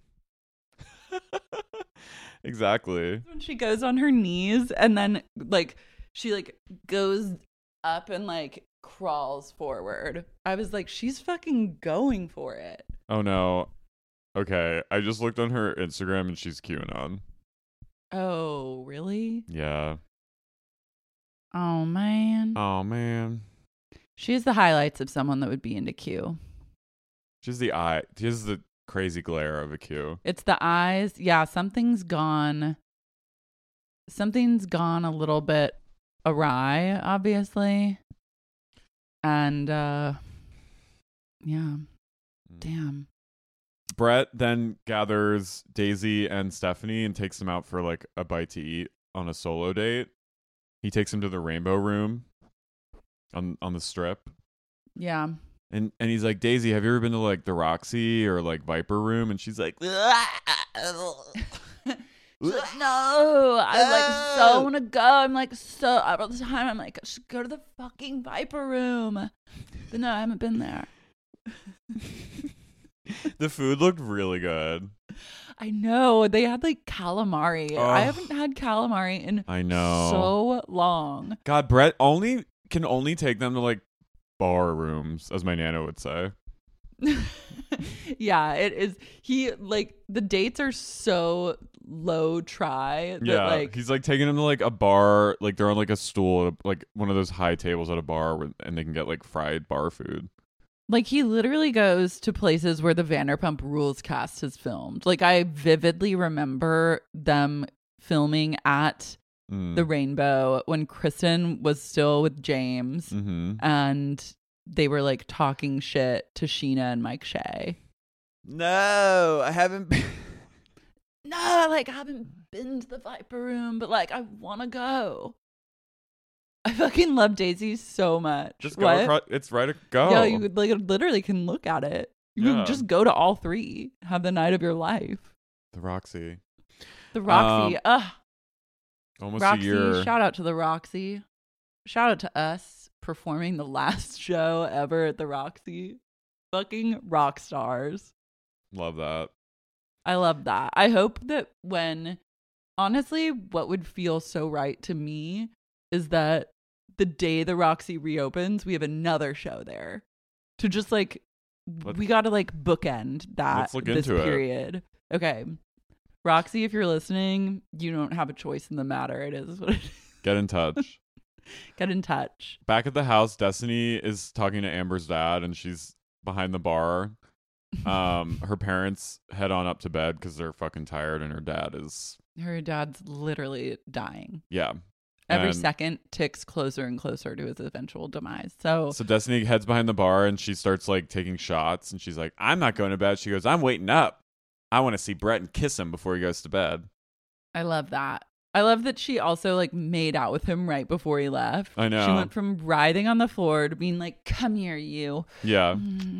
Exactly. when she goes on her knees and then like she like goes up and like crawls forward. I was like, she's fucking going for it. Oh no. Okay, I just looked on her Instagram and she's QAnon. Oh, really? Yeah. Oh man. Oh man. She has the highlights of someone that would be into Q. She's the eye. She has the crazy glare of a Q. It's the eyes. Yeah, something's gone. Something's gone a little bit awry, obviously. And uh yeah. Damn. Brett then gathers Daisy and Stephanie and takes them out for like a bite to eat on a solo date. He takes them to the Rainbow Room on on the Strip. Yeah. And and he's like, Daisy, have you ever been to like the Roxy or like Viper Room? And she's like, She's like, no, I like so want to go. I'm like so all the time. I'm like, I should go to the fucking Viper Room, but no, I haven't been there. the food looked really good. I know they had like calamari. Oh. I haven't had calamari in I know. so long. God, Brett only can only take them to like bar rooms, as my nana would say. Yeah, it is. He like the dates are so low try that Yeah, like he's like taking them to like a bar, like they're on like a stool, like one of those high tables at a bar, where, and they can get like fried bar food. Like, he literally goes to places where the Vanderpump Rules cast has filmed. Like, I vividly remember them filming at Mm. the Rainbow when Kristen was still with James. Mm-hmm. And they were, like, talking shit to Sheena and Mike Shea. No, I haven't been. No, like, I haven't been to the Viper Room, but, like, I want to go. I fucking love Daisy so much. Just go What? across. It's right to go. Yeah, you could, like, literally can look at it. You Yeah. can just go to all three. Have the night of your life. The Roxy. The Roxy. Um, Ugh. Almost Roxy. a year. Shout out to the Roxy. Shout out to us performing the last show ever at the Roxy. Fucking rock stars. Love that. I love that. I hope that when, honestly, what would feel so right to me is that the day the Roxy reopens, we have another show there to just like, Let's- we got to like bookend that Let's look this into it. period. Okay. Roxy, if you're listening, you don't have a choice in the matter. It is what it is. Get in touch. Get in touch. Back at the house, Destiny is talking to Amber's dad, and she's behind the bar. Um, her parents head on up to bed because they're fucking tired, and her dad is Her dad's literally dying. yeah. Every And second ticks closer and closer to his eventual demise. So, so Destiny heads behind the bar and she starts like taking shots and she's like, I'm not going to bed. She goes, I'm waiting up. I want to see Brett and kiss him before he goes to bed. I love that. I love that she also like made out with him right before he left. I know. She went from writhing on the floor to being like, come here, you. Yeah.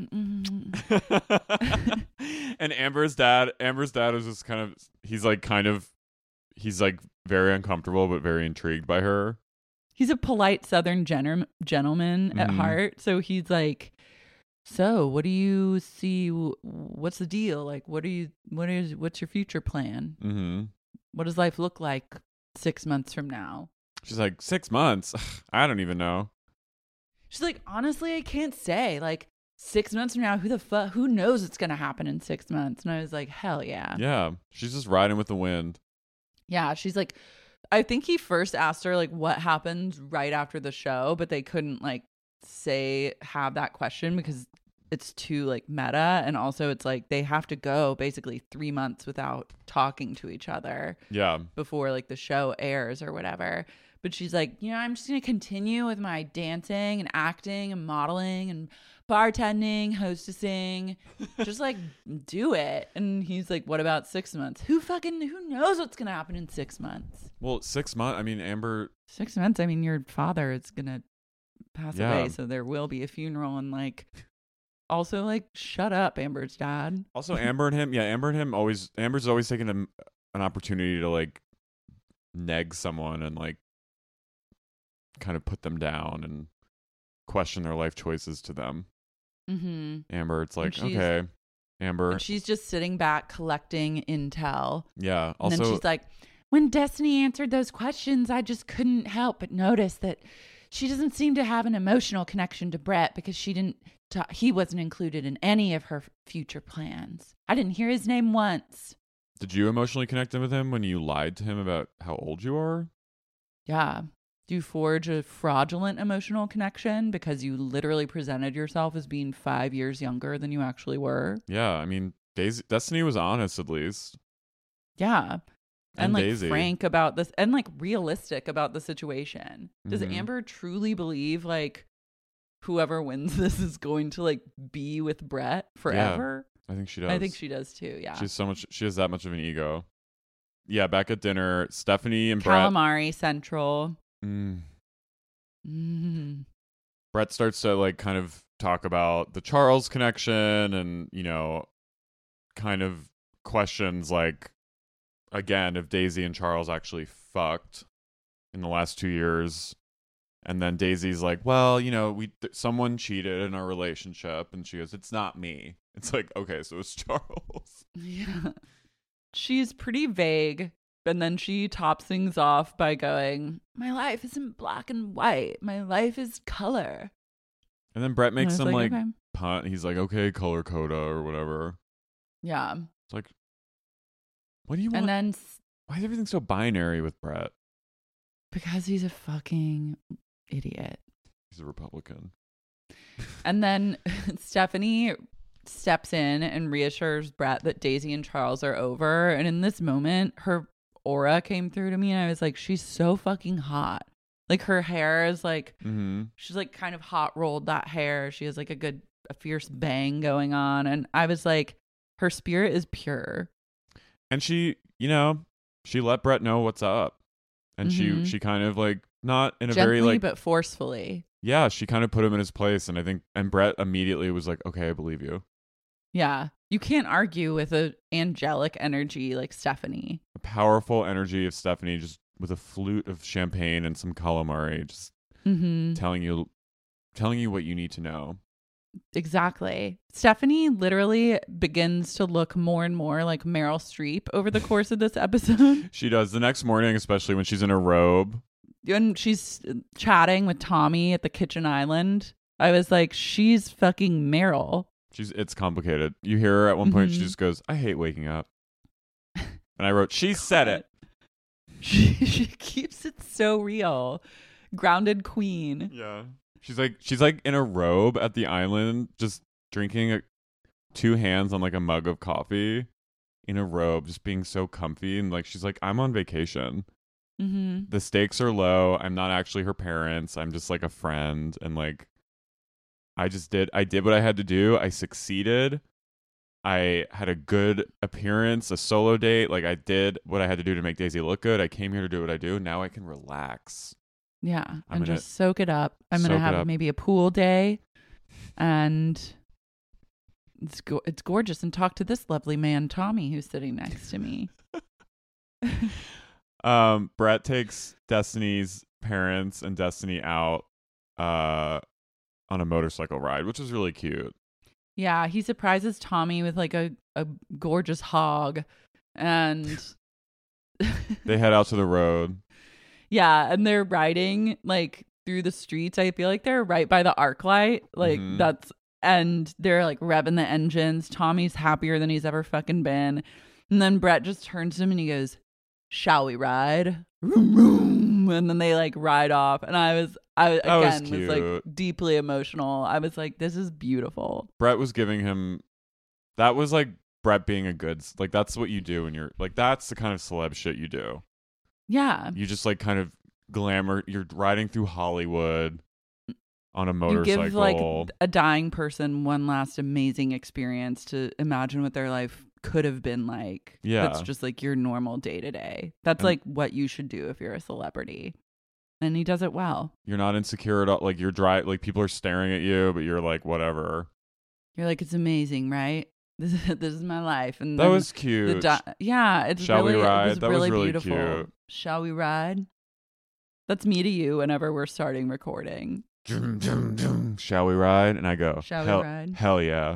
Mm-hmm. And Amber's dad, Amber's dad is just kind of, he's like kind of, he's like very uncomfortable, but very intrigued by her. He's a polite Southern gen- gentleman at Mhm. heart. So he's like, so what do you see? What's the deal? Like, what are you, what is, what's your future plan? Mm-hmm. What does life look like six months from now? She's like, six months? I don't even know. She's like, honestly, I can't say. Like, six months from now, who the fuck, who knows what's going to happen in six months? And I was like, hell yeah. Yeah. She's just riding with the wind. Yeah. She's like, I think he first asked her, like, what happened right after the show, but they couldn't, like, say, have that question because it's too, like, meta. And also, it's like they have to go basically three months without talking to each other. Yeah. Before, like, the show airs or whatever. But she's like, you know, I'm just going to continue with my dancing and acting and modeling and bartending, hostessing. Just, like, do it. And he's like, what about six months? Who fucking, who knows what's going to happen in six months? Well, six months. I mean, Amber. Six months? I mean, your father is going to pass Yeah. away. So there will be a funeral. And, like, also, like, shut up, Amber's dad. Also, Amber and him. Yeah, Amber and him always. Amber's always taking a, an opportunity to, like, neg someone and, like, kind of put them down and question their life choices to them. Mm-hmm. Amber, it's like, she's- okay, Amber. And she's just sitting back collecting intel. Yeah. And then Also, she's like, when Destiny answered those questions, I just couldn't help but notice that she doesn't seem to have an emotional connection to Brett because she didn't, ta- he wasn't included in any of her future plans. I didn't hear his name once. did you emotionally connect with him when you lied to him about how old you are? Yeah. Do you forge a fraudulent emotional connection because you literally presented yourself as being five years younger than you actually were? Yeah. I mean, Daisy, Destiny was honest at least. Yeah. And, And like Daisy. frank about this and like realistic about the situation. Does Mhm. Amber truly believe like whoever wins this is going to like be with Brett forever? I think she does. I think she does too. Yeah. She's so much. She has that much of an ego. Yeah. Back at dinner, Stephanie and Brett. Calamari Central. Mm. Mm. Brett starts to like kind of talk about the Charles connection and, you know, kind of questions like, again, if Daisy and Charles actually fucked in the last two years. And then Daisy's like, well, you know, we th- someone cheated in our relationship. And she goes, it's not me. It's like, okay, so it's Charles. Yeah. She's pretty vague. And then she tops things off by going, my life isn't black and white. My life is color. And then Brett And I makes was some like, like, okay. punt. He's like, okay, color coda or whatever. Yeah. It's like, what do you want? And then s- Why is everything so binary with Brett? because he's a fucking idiot. He's a Republican. And then Stephanie steps in and reassures Brett that Daisy and Charles are over. And in this moment, her aura came through to me and I was like, she's so fucking hot. Like her hair is like, Mm-hmm. she's like kind of hot rolled that hair. She has like a good, a fierce bang going on. And I was like, her spirit is pure. And she, you know, she let Brett know what's up. And Mhm. she, she kind of like, not in a Gently, very like, but forcefully. yeah, she kind of put him in his place. And I think, and Brett immediately was like, okay, I believe you. Yeah. You can't argue with a angelic energy like Stephanie. The powerful energy of Stephanie just with a flute of champagne and some calamari, just Mm-hmm. telling you, telling you what you need to know. Exactly. Stephanie literally begins to look more and more like Meryl Streep over the course of this episode. She does. The next morning, especially when she's in her robe. And she's chatting with Tommy at the kitchen island. I was like, she's fucking Meryl. She's it's complicated. You hear her at one point, she Mhm. just goes, I hate waking up. And I wrote, she said it. She, she keeps it so real. Grounded queen. Yeah. She's like she's like in a robe at the island, just drinking a, two hands on like a mug of coffee in a robe, just being so comfy and like she's like, I'm on vacation. Mm-hmm. The stakes are low. I'm not actually her parents. I'm just like a friend. And like, I just did, I did what I had to do. I succeeded. I had a good appearance, a solo date. Like I did what I had to do to make Daisy look good. I came here to do what I do. Now I can relax. Yeah. I'm and gonna just soak it up. I'm going to soak it have up. maybe a pool day and it's go- it's gorgeous. And talk to this lovely man, Tommy, who's sitting next to me. um, Brett takes Destiny's parents and Destiny out uh, on a motorcycle ride, which was really cute. Yeah, he surprises Tommy with like a, a gorgeous hog. And They head out to the road. yeah, and they're riding like through the streets. I feel like they're right by the arc light. Like Mhm. that's and they're like revving the engines. Tommy's happier than he's ever fucking been. And then Brett just turns to him and he goes, "Shall we ride?" Vroom, vroom. And then they like ride off. And I was I That was again was, like cute. deeply emotional. I was like, this is beautiful. Brett was giving him, that was like Brett being a good, like that's what you do when you're, like that's the kind of celeb shit you do. Yeah. You just like kind of glamour, you're riding through Hollywood on a You motorcycle. give like a dying person one last amazing experience to imagine what their life could have been like. Yeah. That's just like your normal day to day. That's And- like what you should do if you're a celebrity. And he does it well. You're not insecure at all. Like you're dry, like people are staring at you, but you're like, whatever. You're like, it's amazing, right? This is, this is my life. And That then was the cute. di- yeah, it's Shall we really, ride? It was That was really, really beautiful. cute. Shall we ride? That's me to you whenever we're starting recording. Dum, dum, dum. Shall we ride? And I go, Shall we hell, ride? Hell yeah.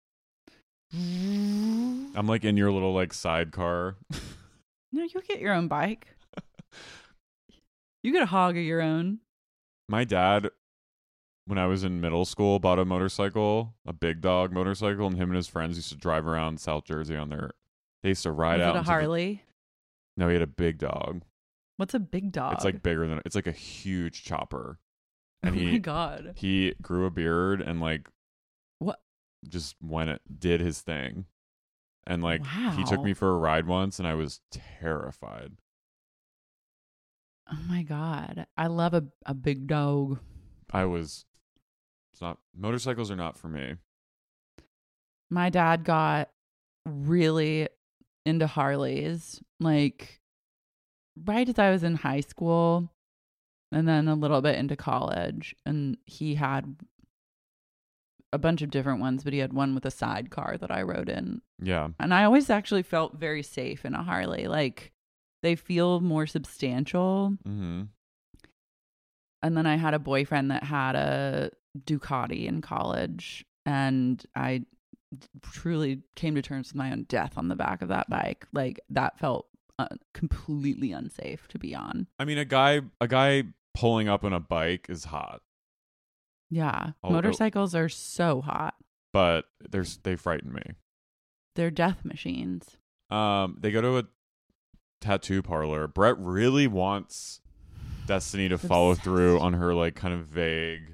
I'm like in your little like sidecar. No, you'll get your own bike. You get a hog of your own. My dad, when I was in middle school, bought a motorcycle, a big dog motorcycle, and him and his friends used to drive around South Jersey on their, they used to ride Was out. it a into the- Harley? no, he had a big dog. What's a big dog? It's like bigger than, it's like a huge chopper. And oh he, my god. he grew a beard and like What? just went it did his thing. And like he took Wow. me for a ride once and I was terrified. Oh my god. I love a, a big dog. I was it's not motorcycles are not for me. My dad got really into Harleys like right as I was in high school and then a little bit into college, and he had a bunch of different ones, but he had one with a sidecar that I rode in. Yeah. And I always actually felt very safe in a Harley. Like they feel more substantial. Mm-hmm. And then I had a boyfriend that had a Ducati in college, and I truly came to terms with my own death on the back of that bike. Like that felt uh, completely unsafe to be on. I mean, a guy a guy pulling up on a bike is hot, Yeah. Oh, oh. Motorcycles are so hot. but there's they frighten me. They're death machines. Um, they go to a tattoo parlor. Brett really wants Destiny to follow Obsessed. through on her like kind of vague,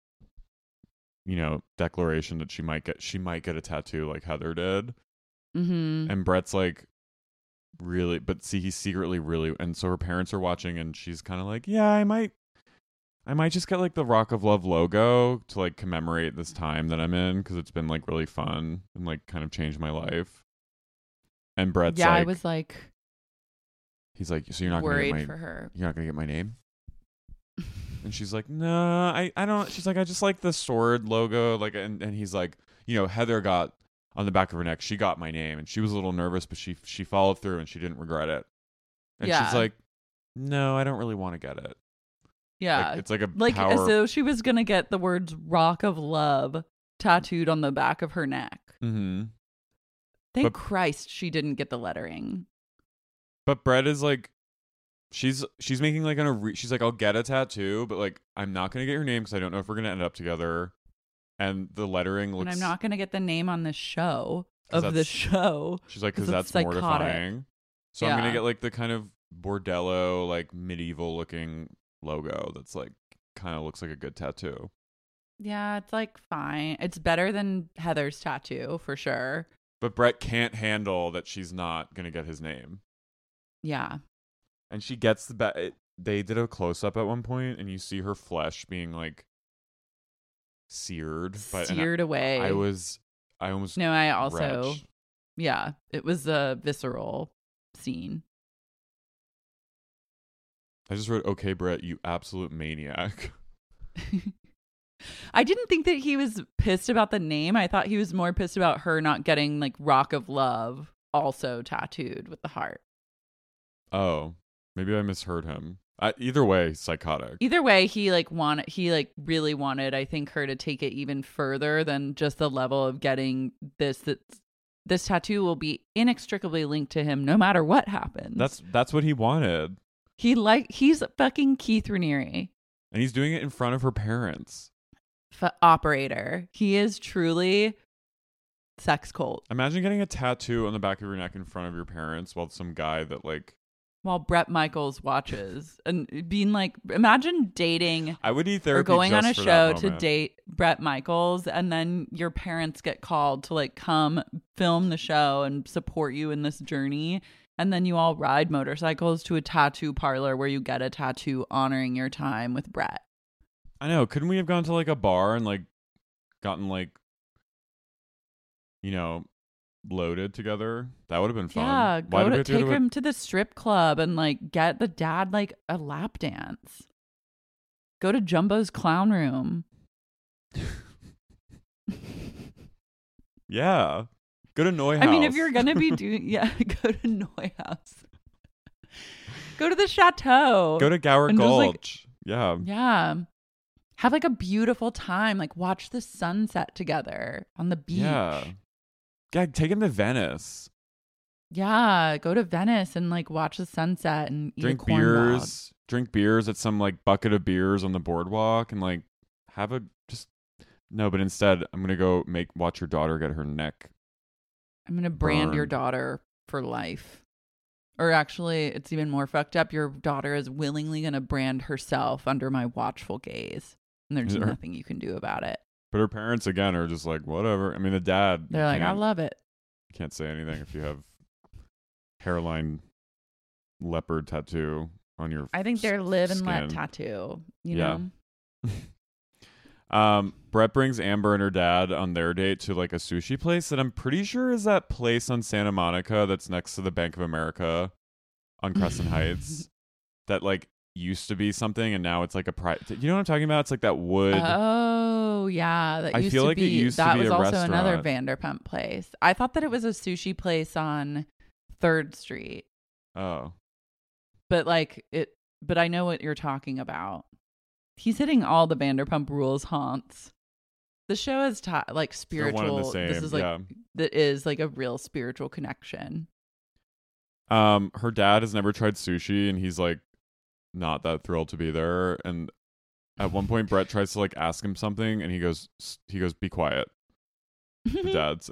you know, declaration that she might get she might get a tattoo like Heather did. Mm-hmm. And Brett's like really, but see, he's secretly really, and so her parents are watching, and she's kind of like, yeah, I might, I might just get like the Rock of Love logo to like commemorate this time that I'm in because it's been like really fun and like kind of changed my life. And Brett's yeah, like, I was like he's like, so you're not worried gonna get my, for her. you're not gonna get my name. And she's like, no, I, I don't. She's like, I just like the sword logo, like, and, and he's like, you know, Heather got on the back of her neck, she got my name, and she was a little nervous, but she she followed through and she didn't regret it. And Yeah. she's like, no, I don't really want to get it. Yeah. Like, it's like a Like power. as though she was gonna get the words "Rock of Love" tattooed on the back of her neck. Mm-hmm. Thank But- Christ she didn't get the lettering. But Brett is like, she's she's making like an a she's like, I'll get a tattoo, but like I'm not gonna get your name because I don't know if we're gonna end up together. And the lettering looks. And I'm not gonna get the name on this show 'Cause of the that's- show. She's like, because 'cause that's it's psychotic. mortifying. So I'm Yeah. gonna get like the kind of bordello, like medieval looking logo that's like kind of looks like a good tattoo. Yeah, it's like fine. It's better than Heather's tattoo for sure. But Brett can't handle that she's not gonna get his name. Yeah. And she gets the ba- they did a close up at one point, and you see her flesh being like seared, but seared I, away. I was, I almost no. I also, retched. yeah, it was a visceral scene. I just wrote, "Okay, Brett, you absolute maniac." I didn't think that he was pissed about the name. I thought he was more pissed about her not getting like Rock of Love also tattooed with the heart. Oh, maybe I misheard him. I, either way, psychotic. Either way, he like wanted, he like really wanted, I think, her to take it even further than just the level of getting this. That this tattoo will be inextricably linked to him no matter what happens. That's that's what he wanted. He like he's fucking Keith Raniere, and he's doing it in front of her parents. F- operator. He is truly sex cult. Imagine getting a tattoo on the back of your neck in front of your parents while some guy that like while Bret Michaels watches and being like, imagine dating. I would need therapy or going just on a for show that to moment. date Bret Michaels, and then your parents get called to like come film the show and support you in this journey. And then you all ride motorcycles to a tattoo parlor where you get a tattoo honoring your time with Bret. I know. Couldn't we have gone to like a bar and like gotten like, you know, loaded together? That would have been fun. Yeah, Why go did we to have to take go to a- him to the strip club and like get the dad like a lap dance. Go to Jumbo's Clown Room. Yeah. Go to Neuhaus. I mean, if you're gonna be doing, yeah, go to Neuhaus. Go to the chateau. Go to Gower and just, Gulch. like, yeah. Yeah. Have like a beautiful time. Like watch the sunset together on the beach. Yeah. Yeah. Take him to Venice. Yeah. Go to Venice and like watch the sunset and eat Drink a corn beers. dog. Drink beers at some like bucket of beers on the boardwalk and like have a just no. But instead, I'm gonna go make watch your daughter get her neck. I'm gonna brand Burn. your daughter for life. Or actually, it's even more fucked up. Your daughter is willingly gonna brand herself under my watchful gaze. And there's Is it her- nothing you can do about it. But her parents again are just like whatever. I mean, the dad. They're like, I can't- love it. Can't say anything if you have hairline leopard tattoo on your. I think they're live and let skin. tattoo. You Yeah. know? um, Brett brings Amber and her dad on their date to like a sushi place that I'm pretty sure is that place on Santa Monica that's next to the Bank of America on Crescent Heights. That like used to be something and now it's like a private. You know what I'm talking about? It's like that wood. Oh yeah, that I used feel to like it be. used to that be was a also another restaurant. Vanderpump place. I thought that it was a sushi place on Third Street, oh, but like it. But I know what you're talking about. He's hitting all the Vanderpump Rules haunts. The show is ta- like They're one and the spiritual. same, This is like yeah. that is like a real spiritual connection. Um, her dad has never tried sushi, and he's like not that thrilled to be there. And at one point, Brett tries to like ask him something, and he goes, he goes, "Be quiet." The dad's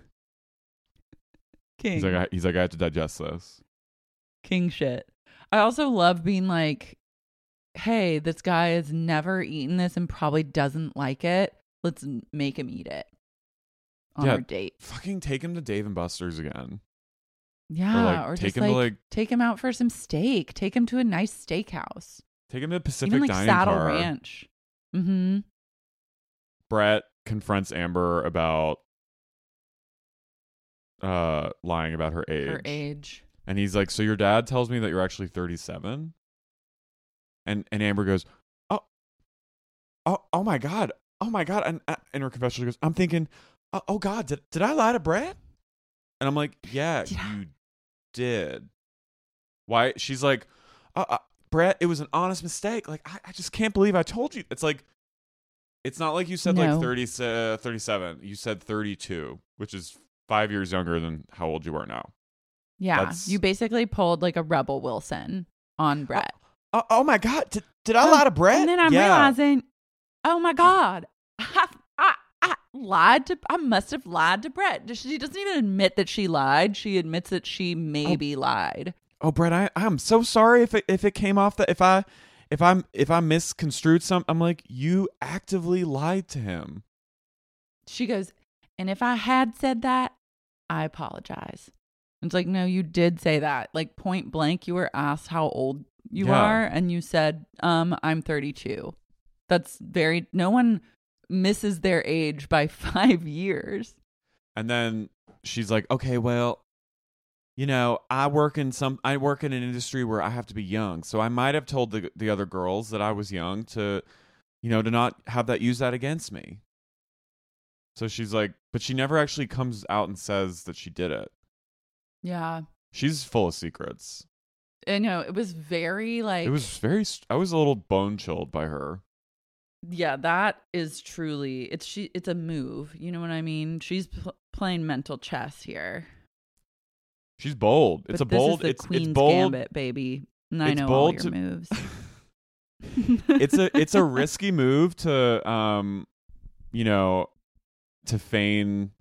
King. he's like, I, he's like, I have to digest this. King shit. I also love being like, hey, this guy has never eaten this and probably doesn't like it. Let's n- make him eat it on Yeah. our date. Fucking take him to Dave and Buster's again. Yeah, like, or, take just him to, like, like- take him out for some steak. Take him to a nice steakhouse. Take him to Pacific Even like Dining Saddle Car. Ranch. Mm-hmm. Brett confronts Amber about uh lying about her age. Her age. And he's like, "So your dad tells me that you're actually thirty-seven?" And and Amber goes, "Oh, oh, oh my god, oh my god!" And uh, in her confession, she goes, "I'm thinking, oh, oh god, did did I lie to Brett?" And I'm like, "Yeah, Did I- you did." Why? She's like, uh, uh, "Brett, it was an honest mistake. Like, I, I just can't believe I told you." It's like, it's not like you said No. like thirty, uh, thirty-seven. You said thirty-two, which is five years younger than how old you are now. Yeah. That's- You basically pulled like a Rebel Wilson on Brett. Oh, oh my god, did, did I lie to Brett? And then I'm yeah. realizing, oh my God, I, I, I lied to, I must have lied to Brett. She doesn't even admit that she lied. She admits that she maybe lied. Oh, Brett, I I'm so sorry if it if it came off that if I if I'm if I misconstrued some. I'm like, you actively lied to him. She goes, and if I had said that, I apologize. It's like, no, you did say that. Like point blank, you were asked how old you Yeah. are, and you said, um, I'm thirty-two. That's very, no one misses their age by five years. And then she's like, okay, well, you know, I work in some, I work in an industry where I have to be young. So I might have told the the other girls that I was young to, you know, to not have that use that against me. So she's like, but she never actually comes out and says that she did it. Yeah. She's full of secrets. I know. It was very like, It was very, I was a little bone chilled by her. yeah, that is truly, it's she. It's a move. You know what I mean? She's pl- playing mental chess here. She's bold. It's But a this bold, is the it's, Queen's it's bold. Gambit, baby. And I It's know all bold your to- moves. it's a, it's a risky move to, um, you know, to feign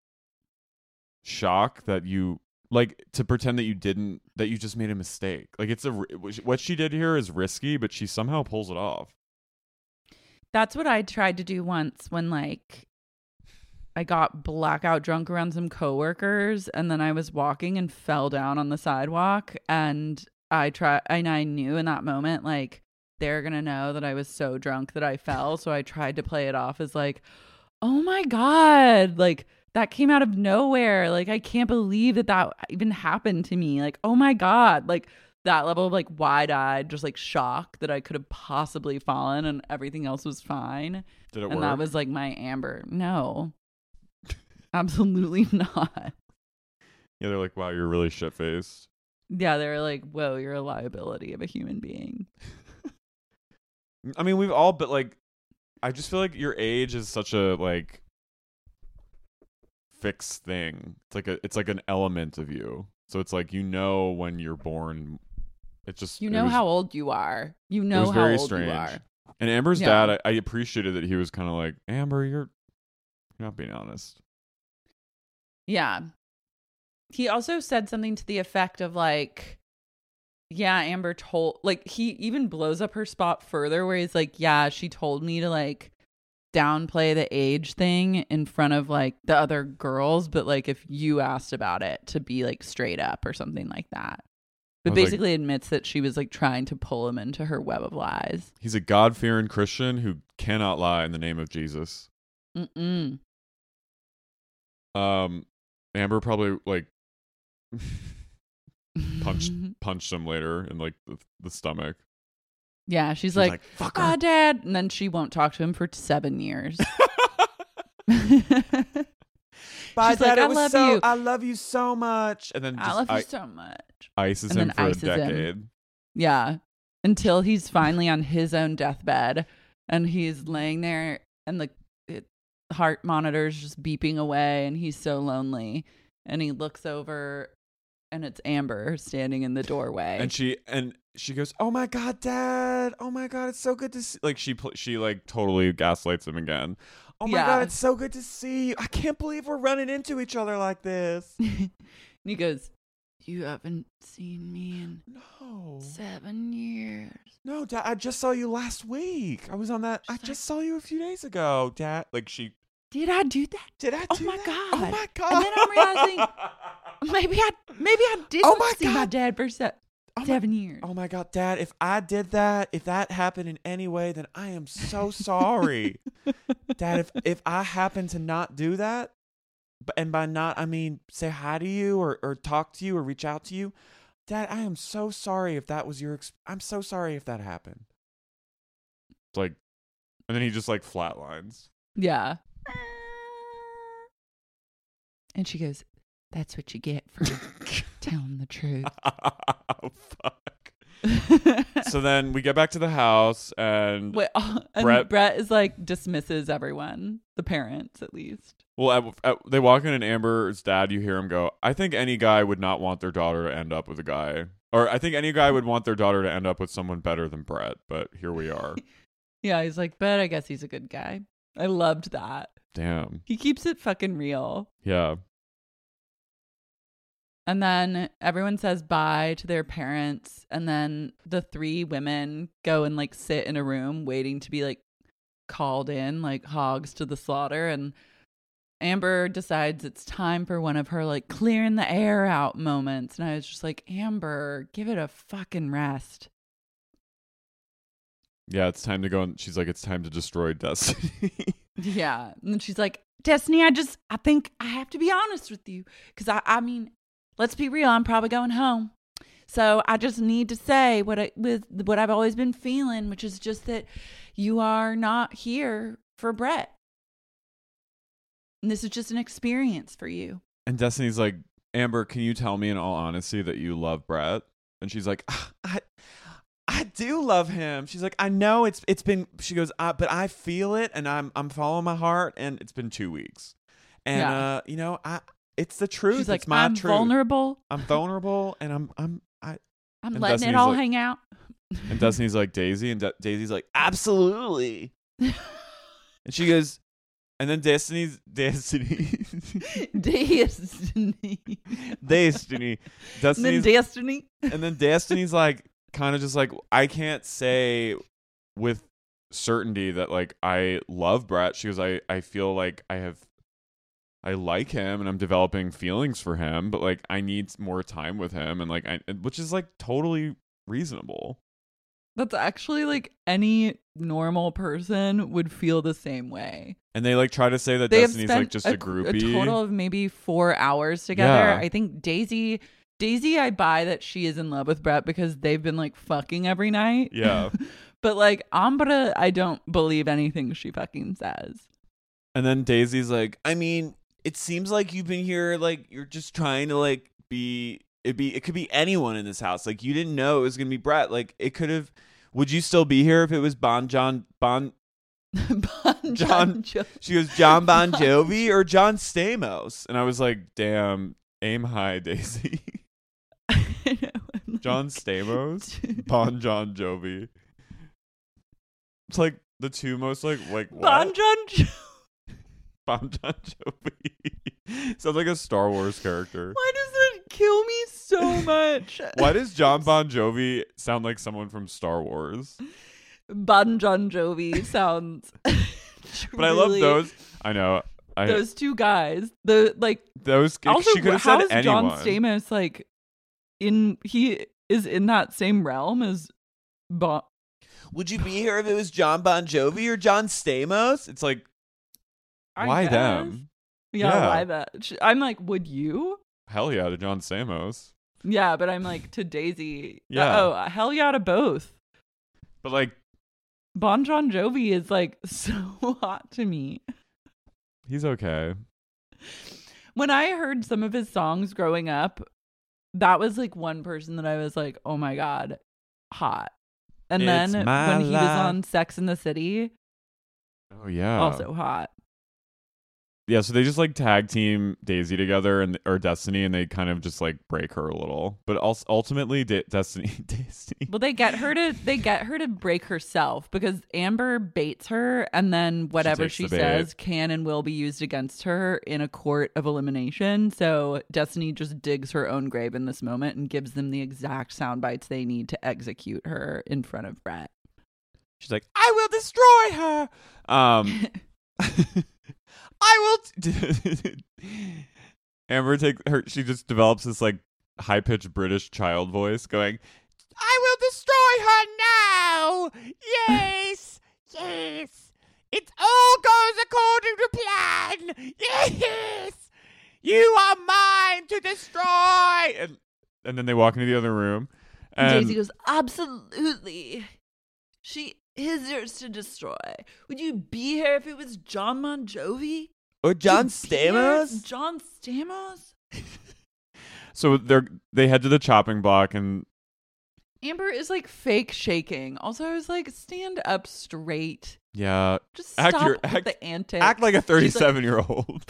shock that you, like, to pretend that you didn't, that you just made a mistake. Like, it's a, what she did here is risky, but she somehow pulls it off. That's what I tried to do once when like I got blackout drunk around some coworkers, and then I was walking and fell down on the sidewalk, and I try and I knew in that moment like they're going to know that I was so drunk that I fell, so I tried to play it off as like, "Oh my god, like that came out of nowhere. Like I can't believe that that even happened to me. Like, oh my god, like that level of like wide-eyed, just like shock that I could have possibly fallen and everything else was fine." Did it and work? that was like my Amber. No, absolutely not. Yeah, they're like, wow, you're really shit-faced. Yeah, they were like, whoa, you're a liability of a human being. I mean, we've all, but like, I just feel like your age is such a like fixed thing. It's like a, it's like an element of you. So it's like, you know, when you're born, it just You it know was- how old you are. You it know was how very old strange. you are. And Amber's Yeah. dad, I, I appreciated that he was kind of like, Amber, you're, you're not being honest. Yeah. He also said something to the effect of like, yeah, Amber told, like, he even blows up her spot further where he's like, yeah, she told me to like downplay the age thing in front of like the other girls, but like if you asked about it, to be like straight up or something like that. But I was like- basically admits that she was like trying to pull him into her web of lies. He's a God-fearing Christian who cannot lie in the name of Jesus. Mm-mm. Um, Amber probably like punched punched him later in like the, the stomach. Yeah, she's She's like, like, fuck ah, her. Dad. And then she won't talk to him for seven years. Bye, She's like, Dad. I it was love so, you. I love you so much. And then just I love you I- so much. ices And him then for ices a him. decade. Yeah. Until he's finally on his own deathbed and he's laying there and the it, heart monitor's just beeping away and he's so lonely. And he looks over and it's Amber standing in the doorway. And she and she goes, "Oh my God, Dad! Oh my God, it's so good to see." Like she pl- she like totally gaslights him again. Oh my Yeah. God, it's so good to see you. I can't believe we're running into each other like this. and he goes, "You haven't seen me in No, seven years." no, Dad. I just saw you last week. I was on that. I She's just saw you a few days ago, Dad. Like she Did I do that? did. I Oh do my that? God. Oh my God. And then I'm realizing maybe I maybe I didn't Oh my see my God. dad for se- Oh my- seven years. Oh my God, Dad, if I did that, if that happened in any way, then I am so sorry. Dad, if, if I happen to not do that, b- and by not, I mean say hi to you or, or talk to you or reach out to you, Dad, I am so sorry if that was your, ex- I'm so sorry if that happened. It's like, and then he just like flatlines. Yeah. And she goes, "That's what you get for telling the truth." Oh, fuck. So then we get back to the house and Wait, uh, and Brett- Brett, is like dismisses everyone, the parents at least. Well, at, at, they walk in and Amber's dad, you hear him go, "I think any guy would not want their daughter to end up with a guy. Or I think any guy would want their daughter to end up with someone better than Brett." But here we are. Yeah, he's like, "But I guess he's a good guy." I loved that. Damn. He keeps it fucking real. Yeah. And then everyone says bye to their parents. And then the three women go and like sit in a room waiting to be like called in, like hogs to the slaughter. And Amber decides it's time for one of her like clearing the air out moments. And I was just like, Amber, give it a fucking rest. Yeah, it's time to go. And she's like, it's time to destroy Destiny. Yeah. And she's like, Destiny, I just, I think I have to be honest with you. Because I, I mean, let's be real. I'm probably going home. So I just need to say what I, with what I've always been feeling, which is just that you are not here for Brett. And this is just an experience for you. And Destiny's like, Amber, can you tell me in all honesty that you love Brett? And she's like, I, I do love him. She's like, I know it's it's been. She goes, uh, but I feel it, and I'm I'm following my heart, and it's been two weeks, and Yeah. uh, you know, I it's the truth. She's like, it's my I'm truth. vulnerable. I'm vulnerable, and I'm I'm I. I'm and letting Destiny's it all like- hang out. And Destiny's like, Daisy, and De- Daisy's like, absolutely. And she goes, and then Destiny's Destiny, Destiny. Destiny, And then Destiny's, Destiny. and then Destiny's like, kind of just like, I can't say with certainty that like I love Brett. She goes, I I feel like I have. I like him and I'm developing feelings for him, but like I need more time with him, and like I, which is like totally reasonable. That's actually like any normal person would feel the same way. And they like try to say that They have Destiny's spent like just a, a, groupie. a total of maybe four hours together. Yeah. I think Daisy, Daisy, I buy that she is in love with Brett because they've been like fucking every night. Yeah. But like Ambra, I don't believe anything she fucking says. And then Daisy's like, I mean, it seems like you've been here, like you're just trying to like be it be it could be anyone in this house. Like you didn't know it was gonna be Brett. Like it could have. Would you still be here if it was Bon John Bon? Bon John- Jo- She goes, John Bon Jovi or John Stamos? And I was like, damn, aim high, Daisy. I know, I'm like- John Stamos, Bon John Jovi. It's like the two most like like what? Bon John Jo- Bon John Jovi. Sounds like a Star Wars character. Why does it kill me so much? Why does John Bon Jovi sound like someone from Star Wars? Bon John Jovi sounds. But I love really- those. I know. I Those two guys. The like. those. Also, she could have how said is anyone. John Stamos like? In he is in that same realm as Bon. Would you be here if it was John Bon Jovi or John Stamos? It's like, I why guess. them? Yeah, Yeah. why that? Sh- I'm like, would you? Hell yeah to John Stamos. Yeah, but I'm like to Daisy. Yeah. Oh, hell yeah to both. But like, Bon John Jovi is like so hot to me. he's okay. When I heard some of his songs growing up, that was like one person that I was like, oh my God, hot. And It's then my when he was life. on Sex in the City, Oh yeah. also hot. Yeah, so they just like tag team Daisy together and or Destiny, and they kind of just like break her a little. But also ultimately, De- Destiny, Destiny. Well, they get her to they get her to break herself because Amber baits her, and then whatever takes she, the bait. says can and will be used against her in a court of elimination. So Destiny just digs her own grave in this moment and gives them the exact sound bites they need to execute her in front of Brett. She's like, I will destroy her. Um, I will. T- Amber take her. She just develops this like high pitched British child voice, going, "I will destroy her now. Yes, yes. It all goes according to plan. Yes, you are mine to destroy." And and then they walk into the other room. And Daisy goes, absolutely. She is yours to destroy. Would you be here if it was John Bon Jovi? or John Would you be here if Stamos. John Stamos? So they're they head to the chopping block, and Amber is like fake shaking. Also, I was like, stand up straight. yeah, Just Act stop your- with act- the antics. act like a She's thirty-seven year old.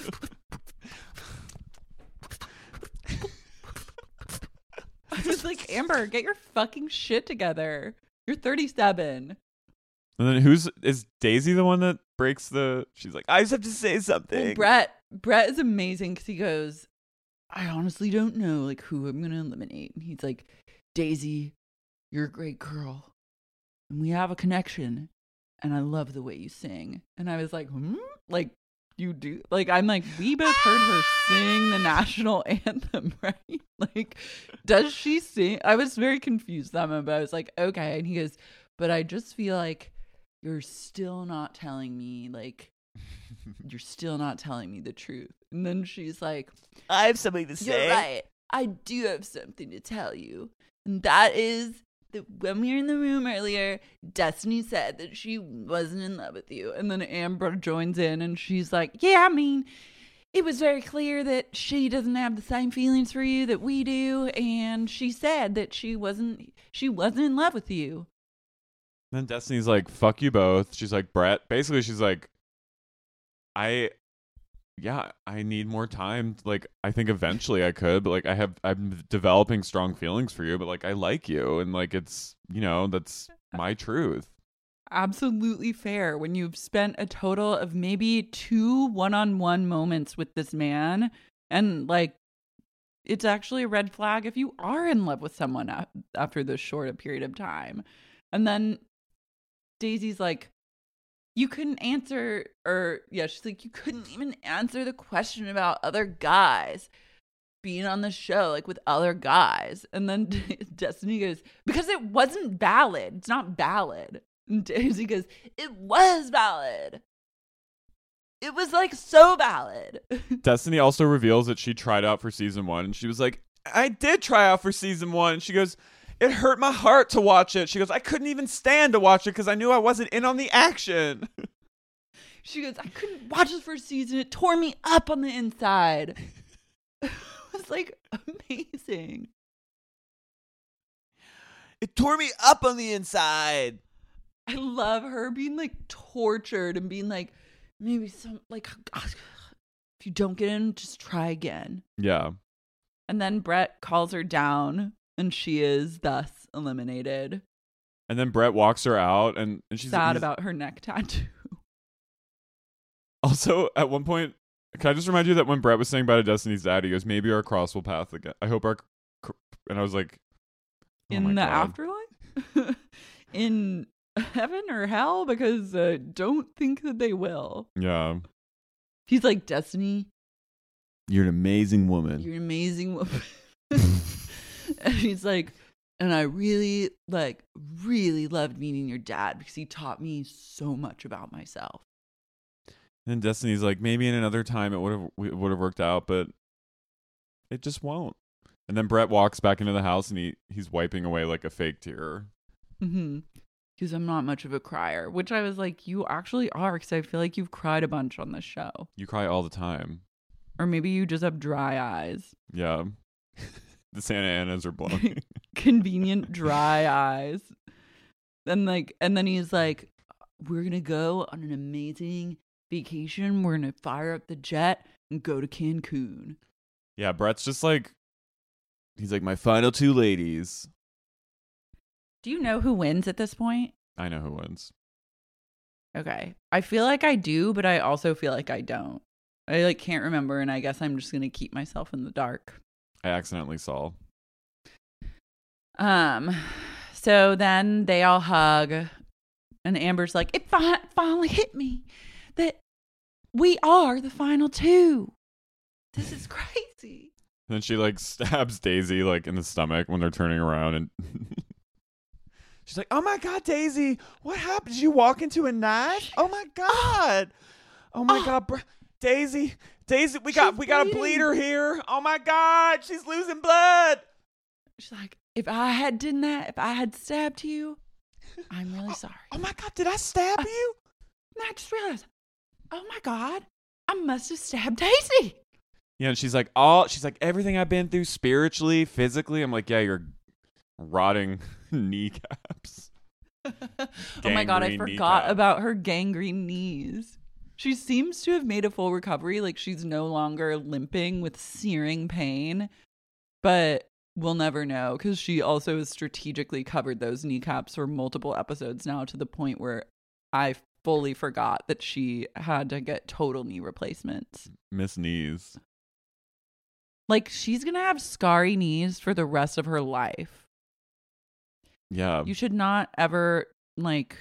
I was like, Amber, get your fucking shit together. You're thirty-seven. And then who's is Daisy the one that breaks the? She's like, I just have to say something. Well, Brett, Brett is amazing because he goes, I honestly don't know like who I'm gonna eliminate. And he's like, Daisy, you're a great girl, and we have a connection, and I love the way you sing. And I was like, hmm, like you do. Like, I'm like, we both heard her sing the national anthem, right? Like, does she sing? I was very confused that moment, but I was like, okay. And he goes, but I just feel like you're still not telling me, like, you're still not telling me the truth. And then she's like, I have something to say. You're right. I do have something to tell you. And that is that when we were in the room earlier, Destiny said that she wasn't in love with you. And then Amber joins in and she's like, yeah, I mean, it was very clear that she doesn't have the same feelings for you that we do. And she said that she wasn't, she wasn't in love with you. Then Destiny's like, fuck you both. She's like, Brett. Basically, she's like, I, yeah, I need more time. Like, I think eventually I could, but like, I have, I'm developing strong feelings for you, but like, I like you. And like, it's, you know, that's my truth. Absolutely fair. When you've spent a total of maybe two one-on-one moments with this man, and like, it's actually a red flag if you are in love with someone a- after this short a period of time. And then Daisy's like, you couldn't answer, or yeah, she's like, you couldn't even answer the question about other guys being on the show, like with other guys. And then Destiny goes, because it wasn't valid. It's not valid. And Daisy goes, it was valid. It was like so valid. Destiny also reveals that she tried out for season one, and she was like, I did try out for season one. And she goes, it hurt my heart to watch it. She goes, I couldn't even stand to watch it because I knew I wasn't in on the action. She goes, I couldn't watch the first season. It tore me up on the inside. It was like amazing. It tore me up on the inside. I love her being like tortured and being like, maybe some, like, if you don't get in, just try again. Yeah. And then Brett calls her down. And she is thus eliminated. And then Brett walks her out, and, and she's sad he's, about her neck tattoo. Also, at one point, can I just remind you that when Brett was saying bye to Destiny's dad, he goes, maybe our cross will path again. I hope our... And I was like... Oh in the God. Afterlife? In heaven or hell? Because I uh, don't think that they will. Yeah. He's like, Destiny. You're an amazing woman. You're an amazing woman. And he's like, and I really, like, really loved meeting your dad because he taught me so much about myself. And Destiny's like, maybe in another time it would have would have worked out, but it just won't. And then Brett walks back into the house and he he's wiping away like a fake tear. Mm-hmm. Because I'm not much of a crier, which I was like, you actually are, because I feel like you've cried a bunch on this show. You cry all the time. Or maybe you just have dry eyes. Yeah. The Santa Anas are blowing. Convenient dry eyes. And like, and then he's like, we're going to go on an amazing vacation. We're going to fire up the jet and go to Cancun. Yeah, Brett's just like, he's like, my final two ladies. Do you know who wins at this point? I know who wins. Okay. I feel like I do, but I also feel like I don't. I like can't remember, and I guess I'm just going to keep myself in the dark. I accidentally saw. Um, so then they all hug, and Amber's like, it fi- finally hit me that we are the final two. This is crazy. And then she like stabs Daisy like in the stomach when they're turning around, and she's like, oh my God, Daisy, what happened? Did you walk into a knife? Oh my God. Oh my oh. God, br- Daisy, Daisy, we got, she's we got bleeding. A bleeder here. Oh my God, she's losing blood. She's like, if I had done that, if I had stabbed you, I'm really sorry. Oh, oh my God, did I stab uh, you? And I just realized, oh my God, I must have stabbed Daisy. Yeah, and she's like, all, she's like, everything I've been through spiritually, physically. I'm like, yeah, you're rotting kneecaps. Oh my God, I forgot kneecap. About her gangrene knees. She seems to have made a full recovery. Like, she's no longer limping with searing pain, but we'll never know because she also has strategically covered those kneecaps for multiple episodes now, to the point where I fully forgot that she had to get total knee replacements. Miss Knees. Like, she's going to have scarry knees for the rest of her life. Yeah. You should not ever, like,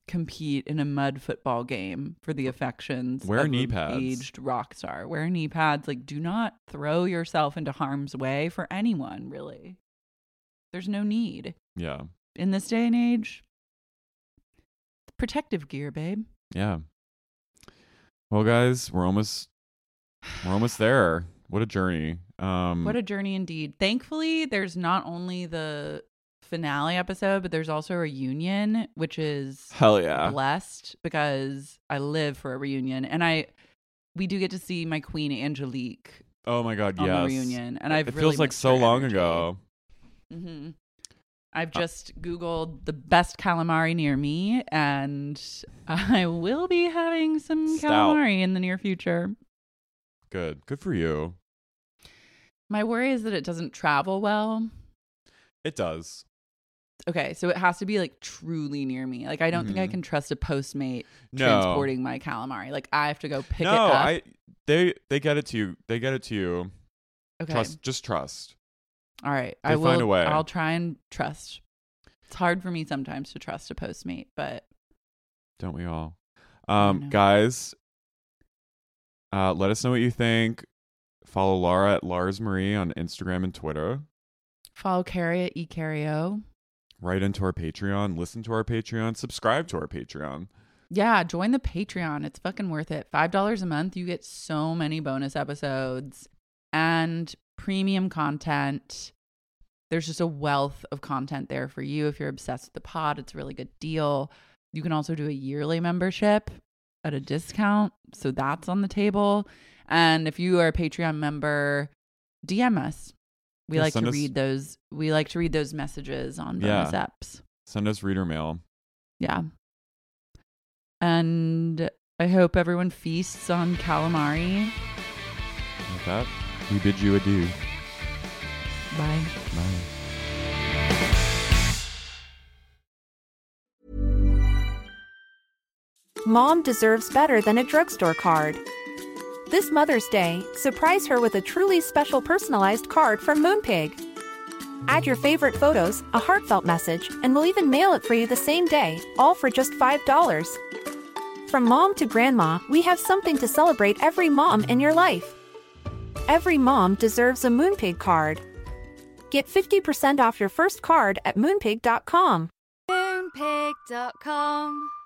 compete in a mud football game for the affections Wear of knee an pads. aged rock star. Wear knee pads. Like, do not throw yourself into harm's way for anyone, really. There's no need. Yeah. In this day and age, protective gear, babe. Yeah. Well, guys, we're almost we're almost there. What a journey. Um What a journey indeed. Thankfully, there's not only the finale episode, but there's also a reunion, which is hell yeah. blessed because I live for a reunion, and I we do get to see my queen Angelique Oh my god, on yes. the reunion, and I've it really feels like missed so her long energy. ago. Mm-hmm. I've just Googled the best calamari near me, and I will be having some Stout. calamari in the near future. Good. Good for you. My worry is that it doesn't travel well. It does. Okay, so it has to be like truly near me. Like, I don't think I Mhm. can trust a Postmate No. transporting my calamari. Like, I have to go pick no, it up. I they they get it to you. They get it to you. Okay. Trust just trust. All right. They I will find a way. I'll try and trust. It's hard for me sometimes to trust a Postmate, but Don't we all? I Um know. guys, uh let us know what you think. Follow Laura at Lars Marie on Instagram and Twitter. follow Carrie at eCarrio. Write into our Patreon, listen to our Patreon, subscribe to our Patreon. Yeah, join the Patreon. It's fucking worth it. five dollars a month. You get so many bonus episodes and premium content. There's just a wealth of content there for you. If you're obsessed with the pod, it's a really good deal. You can also do a yearly membership at a discount. So that's on the table. And if you are a Patreon member, D M us. We Yeah, like to send us- read those. We like to read those messages on Yeah. bonus eps. Send us reader mail. Yeah. And I hope everyone feasts on calamari. With that, we bid you adieu. Bye. Bye. Mom deserves better than a drugstore card. This Mother's Day, surprise her with a truly special personalized card from Moonpig. Add your favorite photos, a heartfelt message, and we'll even mail it for you the same day, all for just five dollars. From mom to grandma, we have something to celebrate every mom in your life. Every mom deserves a Moonpig card. Get fifty percent off your first card at moonpig dot com. Moonpig dot com